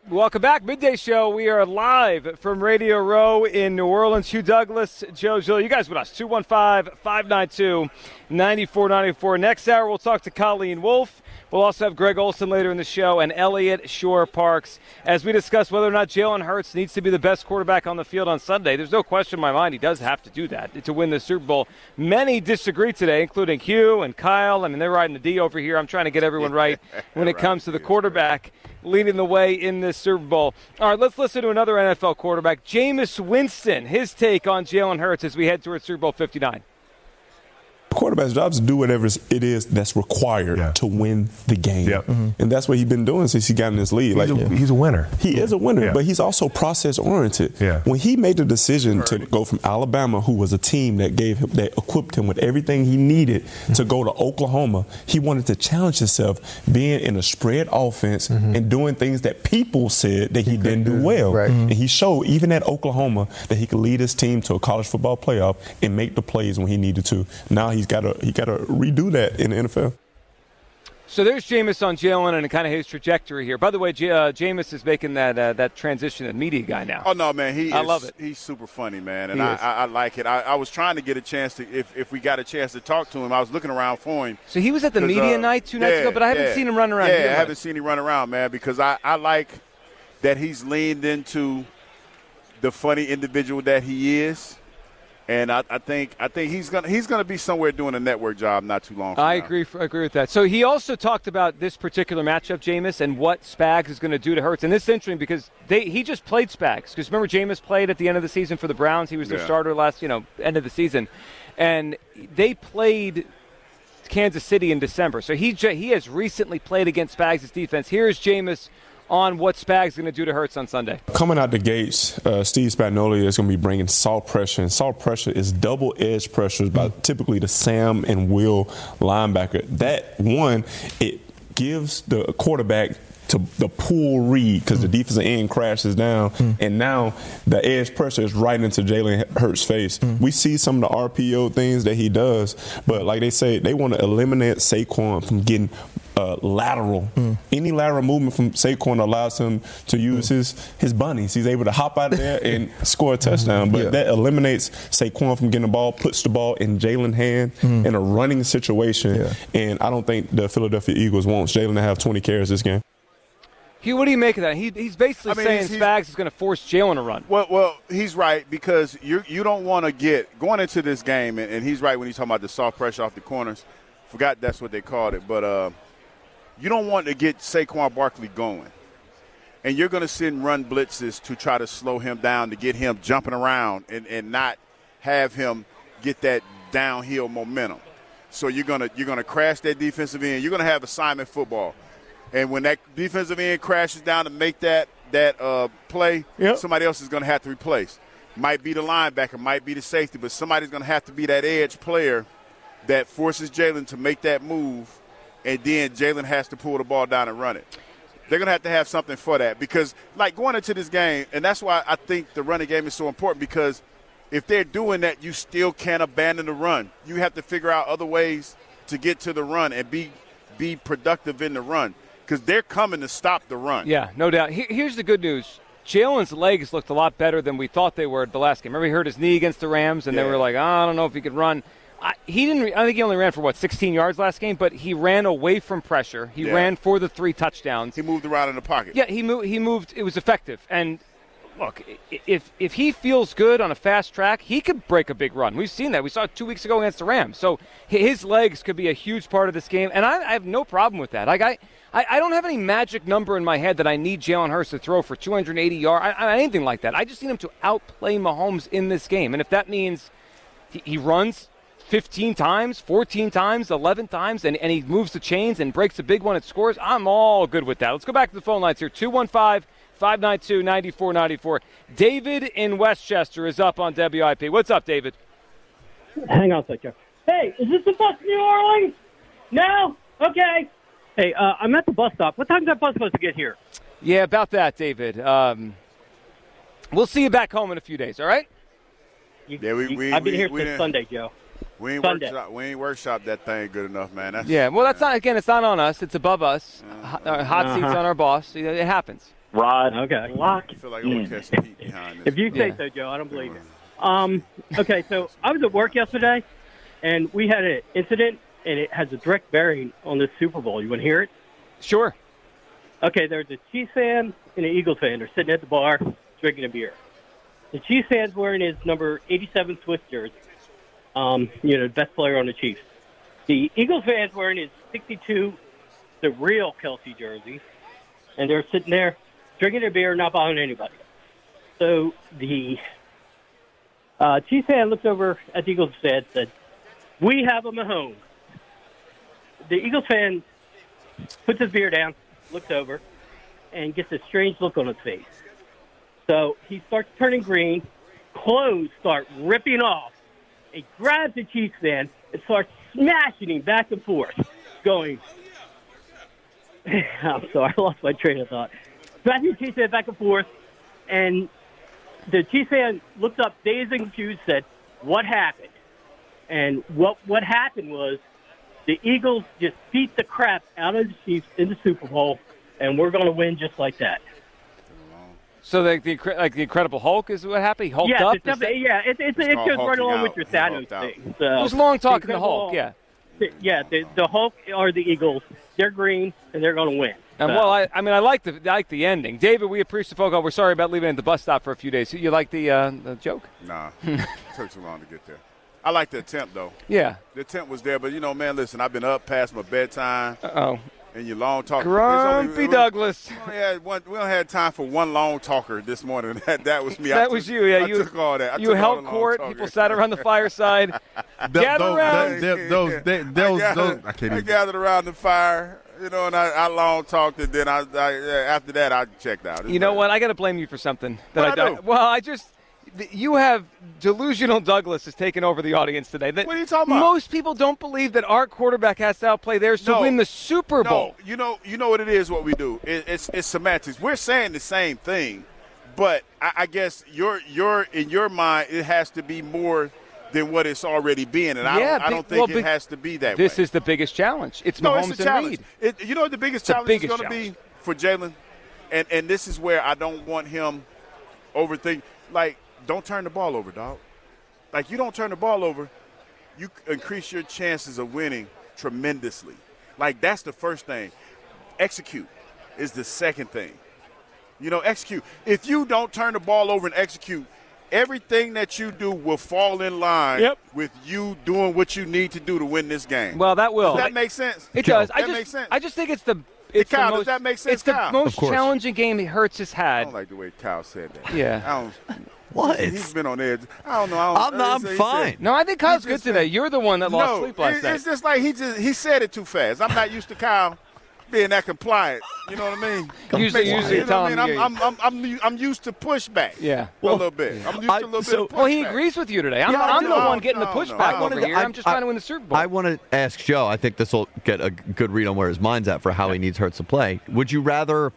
C: Welcome back. Midday Show. We are live from Radio Row in New Orleans. Hugh Douglas, Joe Gill. You guys with us. two one five, five nine two, nine four nine four. Next hour, we'll talk to Colleen Wolfe. We'll also have Greg Olson later in the show and Elliott Shore-Parks as we discuss whether or not Jalen Hurts needs to be the best quarterback on the field on Sunday. There's no question in my mind he does have to do that to win the Super Bowl. Many disagree today, including Hugh and Kyle. I mean, they're riding the D over here. I'm trying to get everyone right when it comes to the quarterback leading the way in this Super Bowl. All right, let's listen to another N F L quarterback, Jameis Winston, his take on Jalen Hurts as we head towards Super Bowl fifty-nine.
J: Quarterback's job is to do whatever it is that's required yeah. to win the game. Yep. Mm-hmm. And that's what he's been doing since he got in this league.
K: He's,
J: like
K: a, he's a winner.
J: He yeah. is a winner, yeah. but he's also process-oriented. Yeah. When he made the decision to go from Alabama, who was a team that gave him, that equipped him with everything he needed mm-hmm. to go to Oklahoma, he wanted to challenge himself being in a spread offense mm-hmm. and doing things that people said that he, he didn't do well. Right. Mm-hmm. And he showed, even at Oklahoma, that he could lead his team to a college football playoff and make the plays when he needed to. Now he's got to he got to redo that in the N F L.
C: So there's Jameis on Jalen and kind of his trajectory here. By the way, J- uh, Jameis is making that uh, that transition to media guy now.
F: Oh, no, man. He
C: I
F: is,
C: love it.
F: He's super funny, man, and I, I, I like it. I, I was trying to get a chance to, if, if we got a chance to talk to him, I was looking around for him.
C: So he was at the media uh, night two nights
F: yeah,
C: ago, but I haven't
F: yeah,
C: seen him run around.
F: Yeah,
C: here
F: I haven't seen him run around, man, because I, I like that he's leaned into the funny individual that he is. And I, I think I think he's gonna he's gonna be somewhere doing a network job not too long from
C: I
F: now.
C: agree I agree with that. So he also talked about this particular matchup, Jameis, and what Spags is going to do to Hurts. And this is interesting because they he just played Spags. Because remember, Jameis played at the end of the season for the Browns. He was their yeah. starter last you know end of the season, and they played Kansas City in December. So he he has recently played against Spags' defense. Here's Jameis on what Spags is going to do to Hurts on Sunday.
J: Coming out the gates, uh, Steve Spagnuolo is going to be bringing soft pressure, and soft pressure is double-edged pressures by typically the Sam and Will linebacker. That, one, it gives the quarterback to the pull read because mm. the defensive end crashes down, mm. and now the edge pressure is right into Jalen Hurts' face. Mm. We see some of the R P O things that he does, but like they say, they want to eliminate Saquon from getting Uh, lateral. Mm. Any lateral movement from Saquon allows him to use mm. his his bunnies. He's able to hop out of there and score a touchdown. But yeah. that eliminates Saquon from getting the ball, puts the ball in Jalen's hand mm. in a running situation. Yeah. And I don't think the Philadelphia Eagles wants Jalen to have twenty carries this game.
C: Hugh, what do you make of that? He, he's basically I mean, saying he's, Spags is going to force Jalen to run.
F: Well, well, he's right because you you don't want to get going into this game, and, and he's right when he's talking about the soft pressure off the corners. Forgot that's what they called it, but uh, you don't want to get Saquon Barkley going. And you're going to send run blitzes to try to slow him down, to get him jumping around and, and not have him get that downhill momentum. So you're going to you're going to crash that defensive end. You're going to have assignment football. And when that defensive end crashes down to make that, that uh, play, yep. somebody else is going to have to replace. Might be the linebacker, might be the safety, but somebody's going to have to be that edge player that forces Jalen to make that move, and then Jalen has to pull the ball down and run it. They're going to have to have something for that because, like, going into this game, and that's why I think the running game is so important because if they're doing that, you still can't abandon the run. You have to figure out other ways to get to the run and be be productive in the run because they're coming to stop the run.
C: Yeah, no doubt. Here's the good news. Jalen's legs looked a lot better than we thought they were at the last game. Remember he hurt his knee against the Rams, and yeah. they were like, oh, I don't know if he could run. I, he didn't. I think he only ran for, what, sixteen yards last game, but he ran away from pressure. He yeah. ran for the three touchdowns.
F: He moved around in the pocket.
C: Yeah, he moved. He moved. It was effective. And, look, if if he feels good on a fast track, he could break a big run. We've seen that. We saw it two weeks ago against the Rams. So his legs could be a huge part of this game, and I, I have no problem with that. Like I, I, I don't have any magic number in my head that I need Jalen Hurts to throw for two hundred eighty yards, I, I, anything like that. I just need him to outplay Mahomes in this game. And if that means he, he runs fifteen times, fourteen times, eleven times, and, and he moves the chains and breaks a big one and scores, I'm all good with that. Let's go back to the phone lines here. two one five, five nine two, nine four nine four. David in Westchester is up on W I P. What's up, David?
L: Hang on a second. Hey, is this the bus to New Orleans? No? Okay. Hey, uh, I'm at the bus stop. What time is that bus supposed to get here?
C: Yeah, about that, David. Um, we'll see you back home in a few days, all right?
L: You, yeah, we, we, I've been we, here we since Sunday, Joe.
F: We ain't, workshop, we ain't workshop that thing good enough, man. That's,
C: yeah, well, that's not, again, it's not on us. It's above us. Uh, hot, uh, hot uh-huh. seats on our boss. It happens.
K: Rod,
L: Okay.
K: lock
F: I feel like I'm going to catch the heat behind this.
L: If you say
C: Yeah.
L: so, Joe, I don't believe it. Um, okay, so I was at work yesterday, and we had an incident, and it has a direct bearing on this Super Bowl. You want to hear it?
C: Sure.
L: Okay, there's a Chiefs fan and an Eagles fan. They're sitting at the bar drinking a beer. The Chiefs fan's wearing his number eighty-seven Swiss jersey. Um, you know, the best player on the Chiefs. The Eagles fan's wearing his sixty-two, the real Kelsey jersey, and they're sitting there drinking their beer, not bothering anybody. So the uh, Chiefs fan looks over at the Eagles fan and said, "We have a Mahomes." The Eagles fan puts his beer down, looks over, and gets a strange look on his face. So he starts turning green, clothes start ripping off. He grabs the Chiefs fan and starts smashing him back and forth, going, I'm sorry, I lost my train of thought. Smashing the Chiefs fan back and forth, and the Chiefs fan looked up, dazed and confused, said, "What happened?" And what what happened was the Eagles just beat the crap out of the Chiefs in the Super Bowl, and we're going to win just like that.
C: So like the like the Incredible Hulk is what happened? He hulked
L: yeah,
C: up?
L: It's definitely, yeah, it, it,
F: It's
L: it
F: called
L: goes right
F: hulking
L: along
F: out.
L: with your
F: He
L: Thanos
F: hulked out.
L: thing. So,
C: It was long talking the
L: Incredible
C: Hulk, yeah.
L: the- yeah, the, the Hulk or the Eagles, they're green, and they're going to win.
C: And
L: So-
C: well, I, I mean, I like the I like the ending. David, we appreciate the phone call. We're sorry about leaving it at the bus stop for a few days. You like the uh, the joke?
F: Nah, it took too long to get there. I like the attempt, though.
C: Yeah.
F: The attempt was there, but, you know, man, listen, I've been up past my bedtime.
C: Uh-oh.
F: And your long talk.
C: Grumpy Douglas.
F: We only, had one, we only had time for one long talker this morning. That, that was me. I
C: That
F: took,
C: was you, yeah.
F: I
C: you
F: took all that. I
C: you
F: took all
C: held
F: the long
C: court.
F: talking.
C: People sat around the fireside. Gather
M: those,
C: around.
M: those, those, they- those,
F: I,
M: those,
F: gathered,
M: I can't
F: I
M: even.
F: gathered around the fire, you know, and I, I long talked, and then I, I after that I checked out. It's
C: You know
F: like-
C: what? I got to blame you for something that
F: What'd
C: I
F: I
C: done.
F: do?
C: Well, I just th- you have delusional Douglas has taken over the audience today. That
F: What are you talking about?
C: Most people don't believe that our quarterback has to outplay theirs to
F: No.
C: win the Super Bowl.
F: No, you know, you know what it is. What we do, it, it's it's semantics. We're saying the same thing, but I, I guess your your in your mind it has to be more than what it's already been, and I
C: Yeah,
F: don't, I
C: big-
F: don't think
C: well,
F: it
C: big-
F: has to be that
C: This
F: way.
C: is the biggest challenge. It's
F: no,
C: Mahomes
F: it's a challenge.
C: and Reed.
F: It, you know what the biggest
C: the
F: challenge
C: biggest
F: is going to
C: challenge.
F: be for Jalen, and and this is where I don't want him overthink. Like, don't turn the ball over, dog. Like, you don't turn the ball over, you increase your chances of winning tremendously. Like, that's the first thing. Execute is the second thing. You know, execute. If you don't turn the ball over and execute, everything that you do will fall in line
C: Yep.
F: with you doing what you need to do to win this game.
C: Well, that will.
F: Does that make sense?
C: It does. I
F: That
C: just,
F: makes sense.
C: I just think it's the. It's
F: Kyle,
C: the
F: does
C: most,
F: that make sense,
C: It's the
F: Kyle?
C: most
D: Of course.
C: challenging game Hertz has
F: I
C: had.
F: don't like the way Kyle said that.
C: Yeah.
F: I don't,
D: What?
F: He's been on edge. I don't know. I don't,
D: I'm not- I'm
F: he said-
D: fine.
C: No, I think Kyle's
F: He
C: good
F: just
C: today.
F: said-
C: You're the one that lost
F: no,
C: sleep last
F: it-
C: night.
F: it's just like he just he said it too fast. I'm not used to Kyle being that compliant. You know what I mean?
C: Usually-
F: Makes-
C: usually
F: you know
C: tell
F: what I
C: him
F: mean? I'm, I'm, I'm, I'm, I'm used to pushback.
C: Yeah.
F: a little bit. I'm used
D: I-
F: to a little
D: so-
F: bit of pushback.
C: Well, he agrees with you today. I'm,
D: Yeah, I
C: I'm
D: do.
C: the
F: No,
C: one getting
F: no,
C: the
F: no.
C: pushback
F: I
C: over
F: wanted to-
C: here.
D: I-
C: I'm just trying
D: I-
C: to win the Super Bowl.
D: I want to ask Joe. I think this will get a good read on where his mind's at for how he needs Hurts to play. Would you rather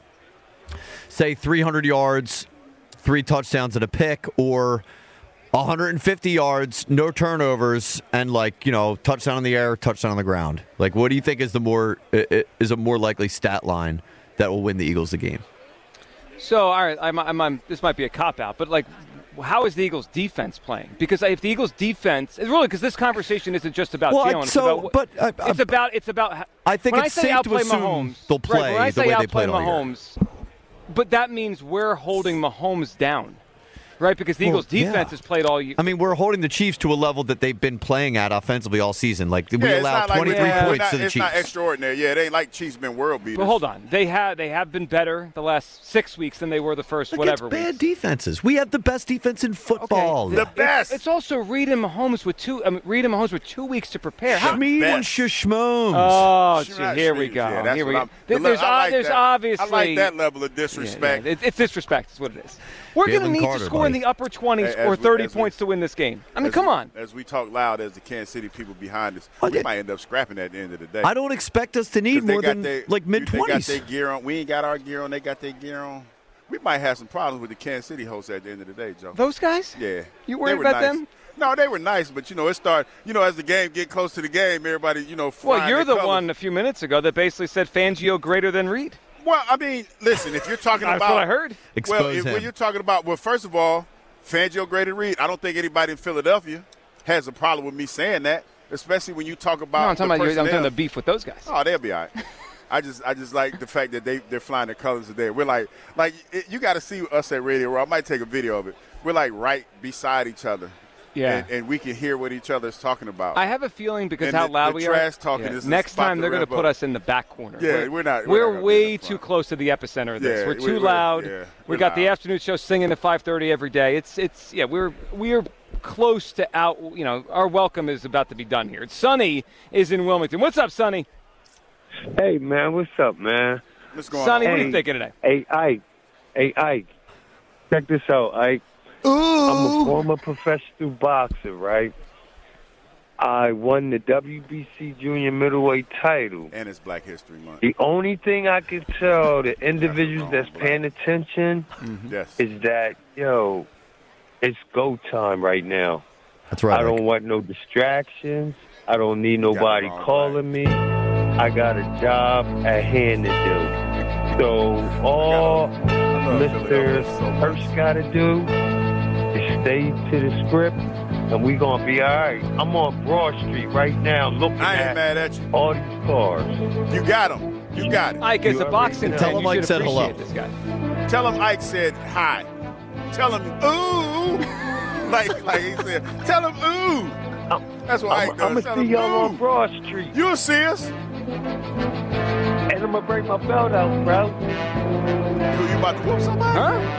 D: say three hundred yards, three touchdowns and a pick, or one hundred fifty yards, no turnovers, and like you know, touchdown in the air, touchdown on the ground? Like, what do you think is the more i- i- is a more likely stat line that will win the Eagles the game?
C: So, all right, I'm, I'm, I'm, this might be a cop-out, but, like, how is the Eagles' defense playing? Because if the Eagles' defense – it's really because this conversation isn't just about
D: Well, I-
C: Jalen. It's
D: so,
C: about,
D: but, uh,
C: it's about – it's about –
D: I think
C: when
D: it's
C: I say
D: safe to
C: outplay
D: assume
C: Mahomes,
D: they'll
C: right,
D: play
C: when I
D: the
C: say
D: way they
C: outplay
D: played all year.
C: Mahomes, but that means we're holding Mahomes down, right? Because the
D: Well,
C: Eagles' defense
D: yeah.
C: has played all year.
D: I mean, we're holding the Chiefs to a level that they've been playing at offensively all season. Like we
F: Yeah, it's
D: allowed
F: not like
D: twenty-three
F: we- it's
D: points
F: not-
D: to the
F: it's
D: Chiefs.
F: not extraordinary. Yeah, it ain't like Chiefs been world beaters.
C: But hold on. They have, they have been better the last six weeks than they were the first
D: Against
C: whatever
D: bad
C: weeks.
D: defenses. We have the best defense in football.
F: The best.
C: It's also Reed and Mahomes with two. I mean, Reed and Mahomes with two weeks to prepare. How,
D: Schmeed and
F: best.
D: Shishmones.
C: Oh,
F: Sure,
C: gee,
F: not
C: here we
F: Schmeed.
C: go.
F: Yeah, that's
C: here we
F: what
C: go.
F: I'm-
C: There-
F: the
C: There's,
F: le- I
C: uh,
F: like
C: there's
F: that.
C: obviously.
F: I like that level of
C: Yeah,
F: disrespect.
C: yeah, it- It's disrespect. Is what it is. We're going to
D: Jalen
C: need
D: Carter,
C: to score in
D: buddy.
C: the upper twenties
F: As
C: or
F: we-
C: thirty
F: as we-
C: points to win this game. I mean,
F: As
C: come
F: we-
C: on.
F: As we talk loud as the Kansas City people behind us,
D: Oh,
F: we
D: yeah.
F: might end up scrapping at the end of the day.
D: I don't expect us to need
F: 'Cause they
D: more
F: got
D: than
F: their-
D: like mid
F: They got
D: twenties.
F: their gear on. We ain't got our gear on. They got their gear on. We might have some problems with the Kansas City hosts at the end of the day, Joe.
C: Those guys?
F: Yeah.
C: You
F: They
C: worried
F: were
C: about
F: nice.
C: them?
F: No, they were nice, but, you know, it started, you know, as the game get close to the game, everybody, you know,
C: Well,
F: flying
C: you're
F: their
C: the
F: colors.
C: one a few minutes ago that basically said Fangio greater than Reed.
F: Well, I mean, listen, if you're talking
C: That's
F: about.
C: what I heard.
D: Expose
F: well, if,
D: him.
F: when you're talking about, well, first of all, Fangio, Grady, Reed, I don't think anybody in Philadelphia has a problem with me saying that, especially when you talk about.
C: No, I'm talking
F: the
C: about you. I'm
F: personnel.
C: talking the beef with those guys.
F: Oh, they'll be all right. I just, I just like the fact that they they're flying their colors today. We're like, like it, you got to see us at Radio Row. I might take a video of it. We're like right beside each other.
C: Yeah.
F: And, and we can hear what each other's talking about.
C: I have a feeling because
F: And
C: how
F: the-
C: loud
F: the
C: we
F: trash
C: are.
F: talking
C: yeah.
F: is the
C: Next
F: spot
C: time
F: to
C: they're going to
F: rev
C: put
F: up.
C: us in the back corner.
F: Yeah, we're not- we're
C: We're,
F: not gonna be
C: way
F: in the
C: too close to the epicenter of this.
F: Yeah,
C: we're
F: we-
C: too
F: we're-
C: loud.
F: yeah,
C: we
F: we're
C: got the
F: loud.
C: afternoon show singing at five thirty every day. It's it's yeah. We're we're close to out. You know, our welcome is about to be done here. Sonny is in Wilmington. What's up, Sonny?
K: Hey, man, what's up, man?
F: What's
C: going Sonny,
K: on?
C: what are you thinking today?
K: Hey, Ike. Hey, Ike. Check this out, Ike. I'm a former professional boxer, right? I won the W B C Junior Middleweight title.
F: And it's Black History Month.
K: The only thing I can tell the individuals that's paying attention
F: Yes.
K: is that, yo, it's go time right now.
D: That's right.
K: I don't want no distractions. I don't need nobody calling me. I got a job at hand to do. So all Mister Hurst got to do is stay to the script, and we going to be all right. I'm on Broad Street right now looking
F: I ain't
K: at,
F: mad at you.
K: all these cars.
F: You got him. You got it.
C: Ike is a boxing
K: know.
C: fan.
K: Tell him
C: you
K: Ike
C: should
K: said hello.
C: appreciate this guy.
F: Tell him Ike said hi. Tell him ooh. like like he said. Tell him ooh. That's what Ike
K: I'm,
F: does.
K: I'm
F: Tell
K: going to
F: him
K: see y'all
F: ooh.
K: on Broad Street.
F: You'll see us.
K: And I'm going to break my belt out, bro.
F: Who, you about to whoop somebody?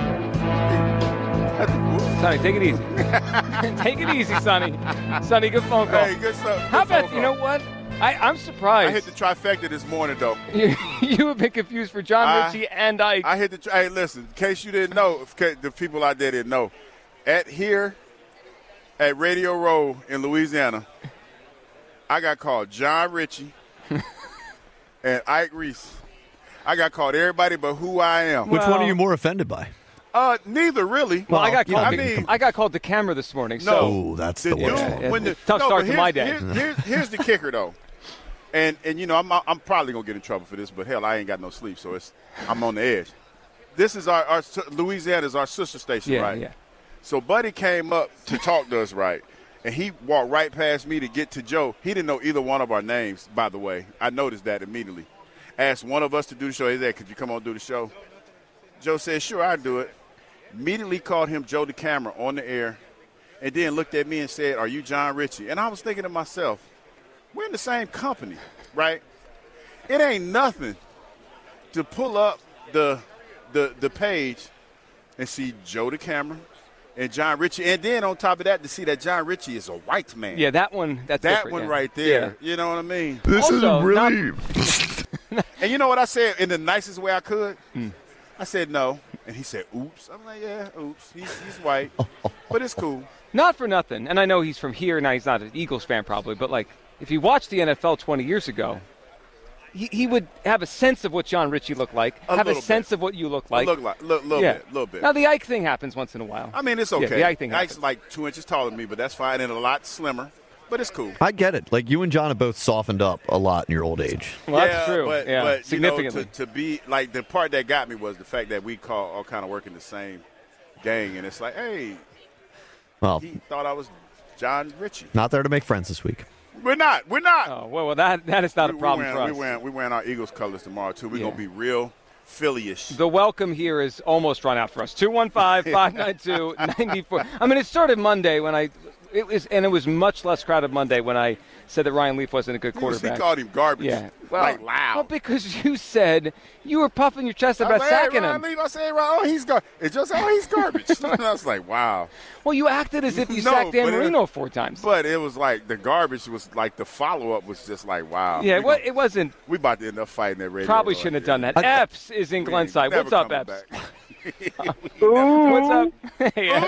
C: Huh? Sonny, take it easy. Take it easy, Sonny. Sonny, good phone call.
F: Hey, good stuff.
C: How
F: Good phone
C: about, you know
F: call.
C: what? I, I'm surprised.
F: I hit the trifecta this morning, though.
C: You, you have been confused for John
F: I-
C: Ritchie and Ike.
F: I hit the. Hey, listen. In case you didn't know, if ca- the people out there didn't know, at here, at Radio Row in Louisiana, I got called John Ritchie and Ike Reese. I got called everybody but who I am.
D: Which one are you more offended by?
F: Uh, neither really.
C: well, I got
D: you know,
C: called.
F: I mean,
C: I got called to camera this morning.
F: No.
C: So
D: Oh, that's the
F: the
D: worst.
F: dude,
C: Yeah,
F: when the,
C: tough
F: no,
C: start
F: but
C: to my
F: here's-
C: day.
F: Here's, here's, here's the kicker, though, and and you know I'm I'm probably gonna get in trouble for this, but hell, I ain't got no sleep, so it's I'm on the edge. This is our, our Louisiana is our sister station,
C: yeah,
F: right?
C: yeah.
F: So Buddy came up to talk to us, right? And he walked right past me to get to Joe. He didn't know either one of our names, by the way. I noticed that immediately. Asked one of us to do the show. He said, could you come on and do the show? Joe said, sure, I'll do it. Immediately called him Joe the camera on the air, and then looked at me and said, are you John Ritchie? And I was thinking to myself, we're in the same company, right? It ain't nothing to pull up the the the page and see Joe the camera and John Ritchie, and then on top of that to see that John Ritchie is a white man.
C: Yeah, that one. That's
F: that
C: different,
F: one
C: yeah.
F: right there. You know what I mean?
D: This
C: Also,
D: is really.
F: And you know what I said in the nicest way I could?
C: Hmm.
F: I said no, and he said, "Oops." I'm like, "Yeah, oops. He's he's white, but it's cool."
C: Not for nothing. And I know he's from here. Now he's not an Eagles fan probably, but like if he watched the N F L twenty years ago, he, he would have a sense of what John Ritchie looked like,
F: A
C: have a
F: little
C: sense
F: bit.
C: of what you look like.
F: A look like, look, little
C: yeah.
F: bit, little bit.
C: Now the Ike thing happens once in a while.
F: I mean, it's
C: Yeah,
F: okay.
C: the Ike thing
F: Ike's
C: happens.
F: like two inches taller than me, but that's fine, and a lot slimmer. But it's cool.
D: I get it. Like you and John have both softened up a lot in your old age.
C: Well, that's
F: yeah,
C: true.
F: But,
C: yeah,
F: but you know,
C: significantly.
F: to, to be like the part that got me was the fact that we call, all kind of work in the same gang, and it's like, hey,
D: Well,
F: he thought I was John Ritchie.
D: not there to make friends this week.
F: We're not. We're not.
C: Oh, well, well, that that is not
F: we,
C: a problem
F: we
C: for
F: wearing,
C: us.
F: We wearing, we wearing our Eagles colors tomorrow too. We're
C: Yeah.
F: gonna be real Philly-ish.
C: The welcome here is almost run out for us. two one five, five nine two, nine four. I mean, it started Monday when I it was, and it was much less crowded Monday when I said that Ryan Leaf wasn't a good
F: He was-
C: quarterback.
F: He called him garbage.
C: Yeah, well,
F: like loud.
C: well, because you said you were puffing your chest
F: I
C: about
F: was like, hey,
C: sacking
F: Ryan
C: him.
F: Leaf, I said, oh, he's gar- It's just, oh, he's garbage. And I was like, wow.
C: Well, you acted as if you
F: No,
C: sacked Dan
F: but it-
C: Marino four times.
F: But it was like the garbage was like the follow-up was just like, wow.
C: yeah,
F: we
C: well,
F: gonna-
C: it wasn't.
F: we about to end up fighting that radio.
C: Probably
F: Row
C: shouldn't have
F: again.
C: done that. Epps is in
F: We
C: Glenside.
F: ain't
C: What's up,
F: never
C: Epps?
F: coming
C: What's up? Hey, Epps.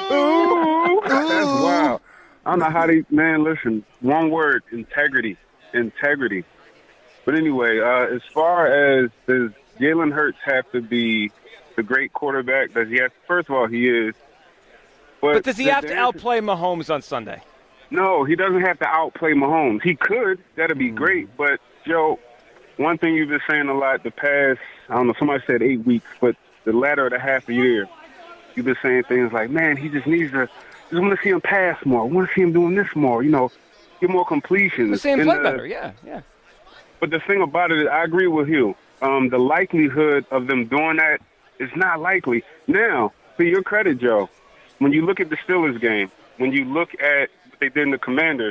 M: That's wild. I don't know how they, man, listen, one word, integrity. Integrity. But anyway, uh, as far as does Jalen Hurts have to be the great quarterback? Does he have, first of all, he is. But,
C: But does he
M: the-
C: have
M: the
C: to
M: answer-
C: outplay Mahomes on Sunday?
M: No, he doesn't have to outplay Mahomes. He could. That'd be great. But, Joe, one thing you've been saying a lot the past, I don't know, somebody said eight weeks, but the latter of the half a year, you've been saying things like, man, he just needs to, just want to see him pass more. I want to see him doing this more, you know, get more completions.
C: The same play
M: uh,
C: better, yeah, yeah.
M: But the thing about it is, I agree with you. Um, the likelihood of them doing that is not likely. Now, to your credit, Joe, when you look at the Steelers game, when you look at what they did in the Commanders,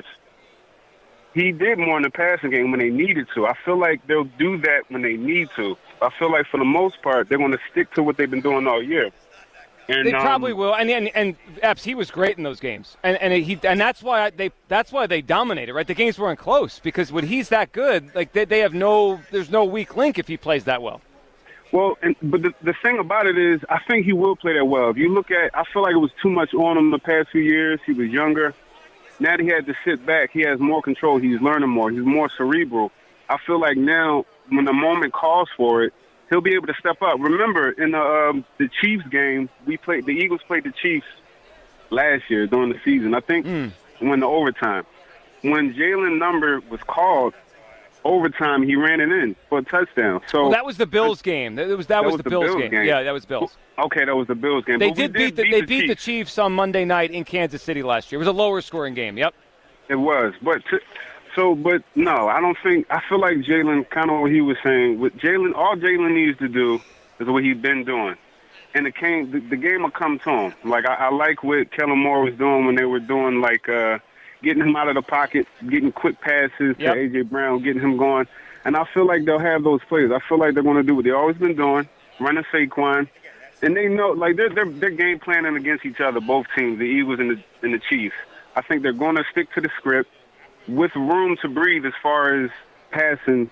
M: he did more in the passing game when they needed to. I feel like they'll do that when they need to. I feel like for the most part, they're going to stick to what they've been doing all year. And,
C: they probably
M: um,
C: will, and and and Epps, he was great in those games, and and he and that's why they that's why they dominated, right? The games weren't close because when he's that good, like they they have no there's no weak link if he plays that well.
M: Well, and, but the, the thing about it is, I think he will play that well. If you look at, I feel like it was too much on him the past few years. He was younger. Now that he had to sit back, he has more control. He's learning more. He's more cerebral. I feel like now, when the moment calls for it, he'll be able to step up. Remember, in the um, the Chiefs game, we played. The Eagles played the Chiefs last year during the season. I think mm. when the overtime, when Jalen number was called overtime, he ran it in for a touchdown. So
C: well, that was the Bills game. That was that, that was, was the, Bills, Bills game. game. Yeah, that was Bills.
M: Okay, that was the Bills game.
C: They
M: but
C: did,
M: did
C: beat the,
M: beat
C: they
M: the
C: beat
M: Chiefs.
C: the Chiefs on Monday night in Kansas City last year. It was a lower scoring game. Yep.
M: It was, but. To, So, but no, I don't think. I feel like Jalen, kind of what he was saying. With Jalen, all Jalen needs to do is what he's been doing, and the game, the, the game will come to him. Like I, I like what Kellen Moore was doing when they were doing like uh, getting him out of the pocket, getting quick passes
C: yep.
M: to A J Brown, getting him going. And I feel like they'll have those plays. I feel like they're going to do what they've always been doing, running Saquon, and they know like they're they're, they're game planning against each other, both teams, the Eagles and the and the Chiefs. I think they're going to stick to the script, with room to breathe as far as passing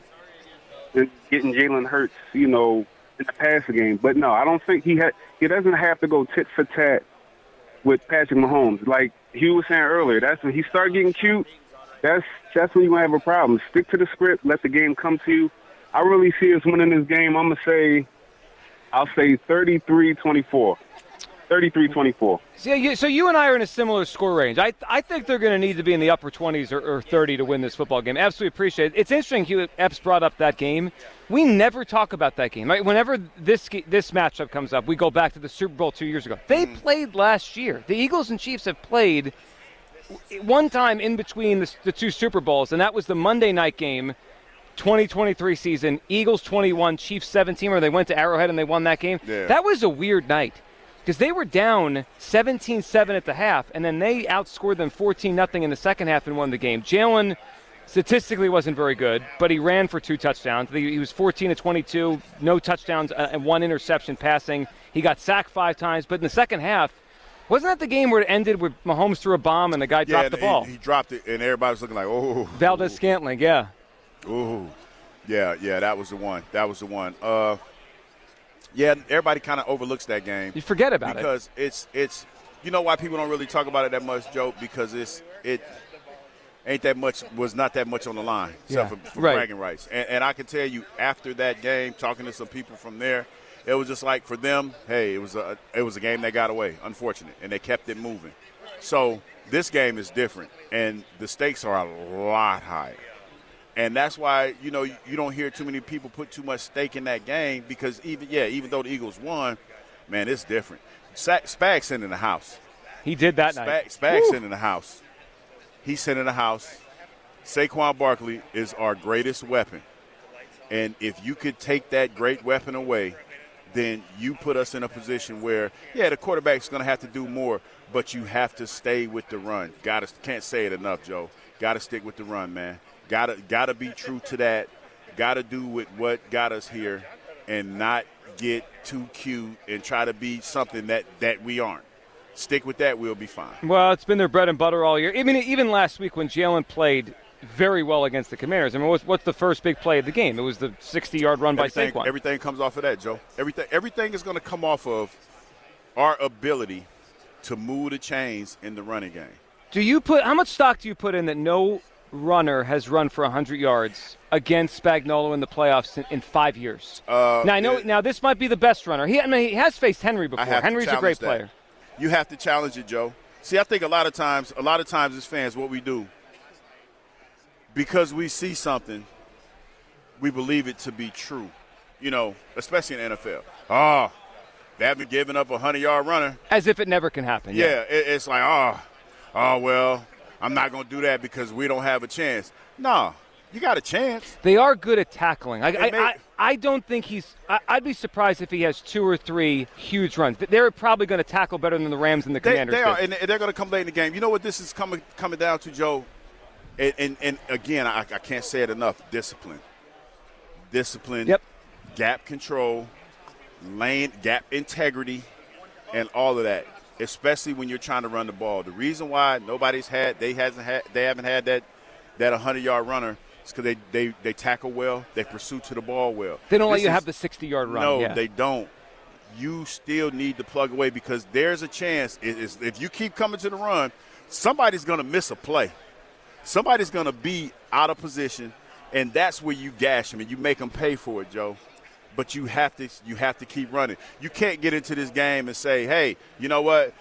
M: and getting Jalen Hurts, you know, in the passing game. But no, I don't think he ha- he doesn't have to go tit for tat with Patrick Mahomes. Like Hugh was saying earlier, that's when he started getting cute. That's that's when you're gonna have a problem. Stick to the script, let the game come to you. I really see us winning this game. I'm gonna say, I'll say thirty-three twenty-four. thirty-three twenty-four.
C: So, you, so you and I are in a similar score range. I I think they're going to need to be in the upper twenties or, or thirty to win this football game. Absolutely appreciate it. It's interesting Hugh Epps brought up that game. We never talk about that game. Right? Whenever this this matchup comes up, we go back to the Super Bowl two years ago. They mm. played last year. The Eagles and Chiefs have played one time in between the, the two Super Bowls, and that was the Monday night game, twenty twenty-three season. Eagles twenty-one, Chiefs seventeen, where they went to Arrowhead and they won that game.
F: Yeah.
C: That was a weird night. Because they were down seventeen seven at the half, and then they outscored them fourteen nothing in the second half and won the game. Jalen statistically wasn't very good, but he ran for two touchdowns. He was fourteen to twenty-two, no touchdowns, uh, and one interception passing. He got sacked five times, but in the second half, wasn't that the game where it ended with Mahomes threw a bomb and the guy
F: yeah,
C: dropped the ball?
F: He, he dropped it, and everybody was looking like, oh.
C: Valdez Scantling, yeah.
F: Ooh. Yeah, yeah, that was the one. That was the one. Uh, Yeah, everybody kind of overlooks that game.
C: You forget about
F: because
C: it.
F: Because it's, it's, you know why people don't really talk about it that much, Joe? Because it's, it ain't that much, was not that much on the line,
C: yeah.
F: except for, for
C: right.
F: bragging rights. And, and I can tell you, after that game, talking to some people from there, it was just like for them, hey, it was a, it was a game that got away, unfortunate, and they kept it moving. So this game is different, and the stakes are a lot higher. And that's why, you know, you don't hear too many people put too much stake in that game because even, yeah, even though the Eagles won, man, it's different. Spags sent in the house.
C: He did that
F: Spag,
C: night.
F: Spags sent in the house. He sent in the house. Saquon Barkley is our greatest weapon. And if you could take that great weapon away, then you put us in a position where, yeah, the quarterback's going to have to do more, but you have to stay with the run. Gotta, can't say it enough, Joe. Got to stick with the run, man. Gotta gotta be true to that. Gotta do with what got us here, and not get too cute and try to be something that, that we aren't. Stick with that, we'll be fine.
C: Well, it's been their bread and butter all year. I mean, even last week when Jalen played very well against the Commanders. I mean, what's, what's the first big play of the game? It was the sixty-yard run
F: everything,
C: by Saquon.
F: Everything comes off of that, Joe. Everything everything is going to come off of our ability to move the chains in the running game.
C: Do you put how much stock do you put in that no runner has run for one hundred yards against Spagnuolo in the playoffs in, in five years?
F: Uh,
C: now I know.
F: it,
C: now this might be the best runner. He, I mean, he has faced Henry before. Henry's a great
F: that.
C: player.
F: You have to challenge it, Joe. See, I think a lot of times, a lot of times as fans, what we do, because we see something, we believe it to be true, you know, especially in the N F L. Oh, they haven't given up a hundred-yard runner.
C: As if it never can happen.
F: Yeah,
C: yeah.
F: It, it's like, oh, oh, well, I'm not going to do that because we don't have a chance. No, you got a chance.
C: They are good at tackling. I, I,
F: may-
C: I, I don't think he's I, – I'd be surprised if he has two or three huge runs. They're probably going to tackle better than the Rams and the
F: They,
C: Commanders
F: they are,
C: did.
F: and they're going to come late in the game. You know what this is coming coming down to, Joe? And, and, and again, I, I can't say it enough, discipline. Discipline,
C: yep.
F: Gap control, lane gap integrity, and all of that, especially when you're trying to run the ball. The reason why nobody's had – they hasn't had – they haven't had that that hundred-yard runner – it's because they, they, they tackle well, they pursue to the ball well.
C: They don't
F: This
C: let you
F: is-
C: have the sixty-yard run.
F: No,
C: yeah.
F: they don't. You still need to plug away because there's a chance it is, if you keep coming to the run, somebody's going to miss a play. Somebody's going to be out of position, and that's where you gash them and you make them pay for it, Joe. But you have to you have to keep running. You can't get into this game and say, hey, you know what?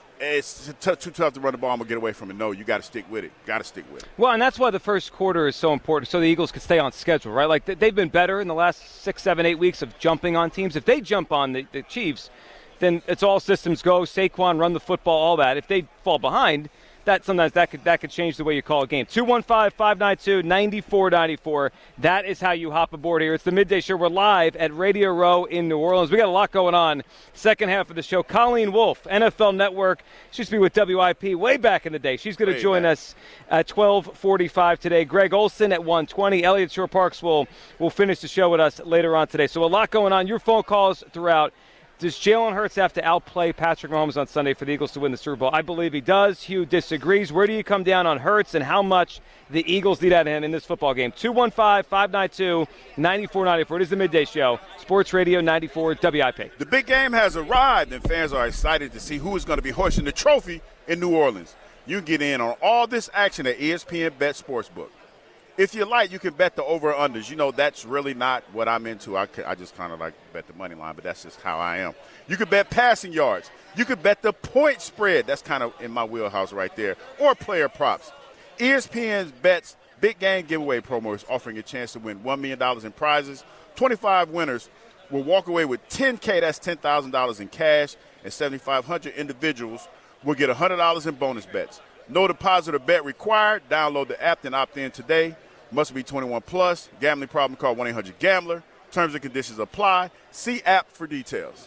F: It's t- too tough to run the ball. I'm going to get away from it. No, you got to stick with it. Got to stick with it.
C: Well, and that's why the first quarter is so important, so the Eagles could stay on schedule, right? Like, th- they've been better in the last six, seven, eight weeks of jumping on teams. If they jump on the, the Chiefs, then it's all systems go, Saquon, run the football, all that. If they fall behind, that sometimes that could that could change the way you call a game. two one five, five nine two, nine four nine four. That is how you hop aboard here. It's the Midday Show. We're live at Radio Row in New Orleans. We got a lot going on. Second half of the show. Colleen Wolfe, N F L Network. She used to be with W I P way back in the day. She's going to join
F: back.
C: us at twelve forty-five today. Greg Olson at one twenty. Elliot Shore Parks will, will finish the show with us later on today. So a lot going on. Your phone calls throughout. Does Jalen Hurts have to outplay Patrick Mahomes on Sunday for the Eagles to win the Super Bowl? I believe he does. Hugh disagrees. Where do you come down on Hurts and how much the Eagles need out of him in this football game? two one five, five nine two, nine four nine four. It is the Midday Show. Sports Radio ninety-four W I P.
F: The big game has arrived, and fans are excited to see who is going to be hoisting the trophy in New Orleans. You can get in on all this action at E S P N Bet Sportsbook. If you like, you can bet the over-unders. You know, that's really not what I'm into. I, I just kind of like bet the money line, but that's just how I am. You can bet passing yards. You can bet the point spread. That's kind of in my wheelhouse right there. Or player props. E S P N's Bets Big Game Giveaway promo is offering a chance to win one million dollars in prizes. twenty-five winners will walk away with ten K. That's ten thousand dollars in cash. And seventy-five hundred individuals will get one hundred dollars in bonus bets. No deposit or bet required. Download the app and opt in today. Must be twenty-one plus. Gambling problem, call one eight hundred gambler. Terms and conditions apply. See app for details.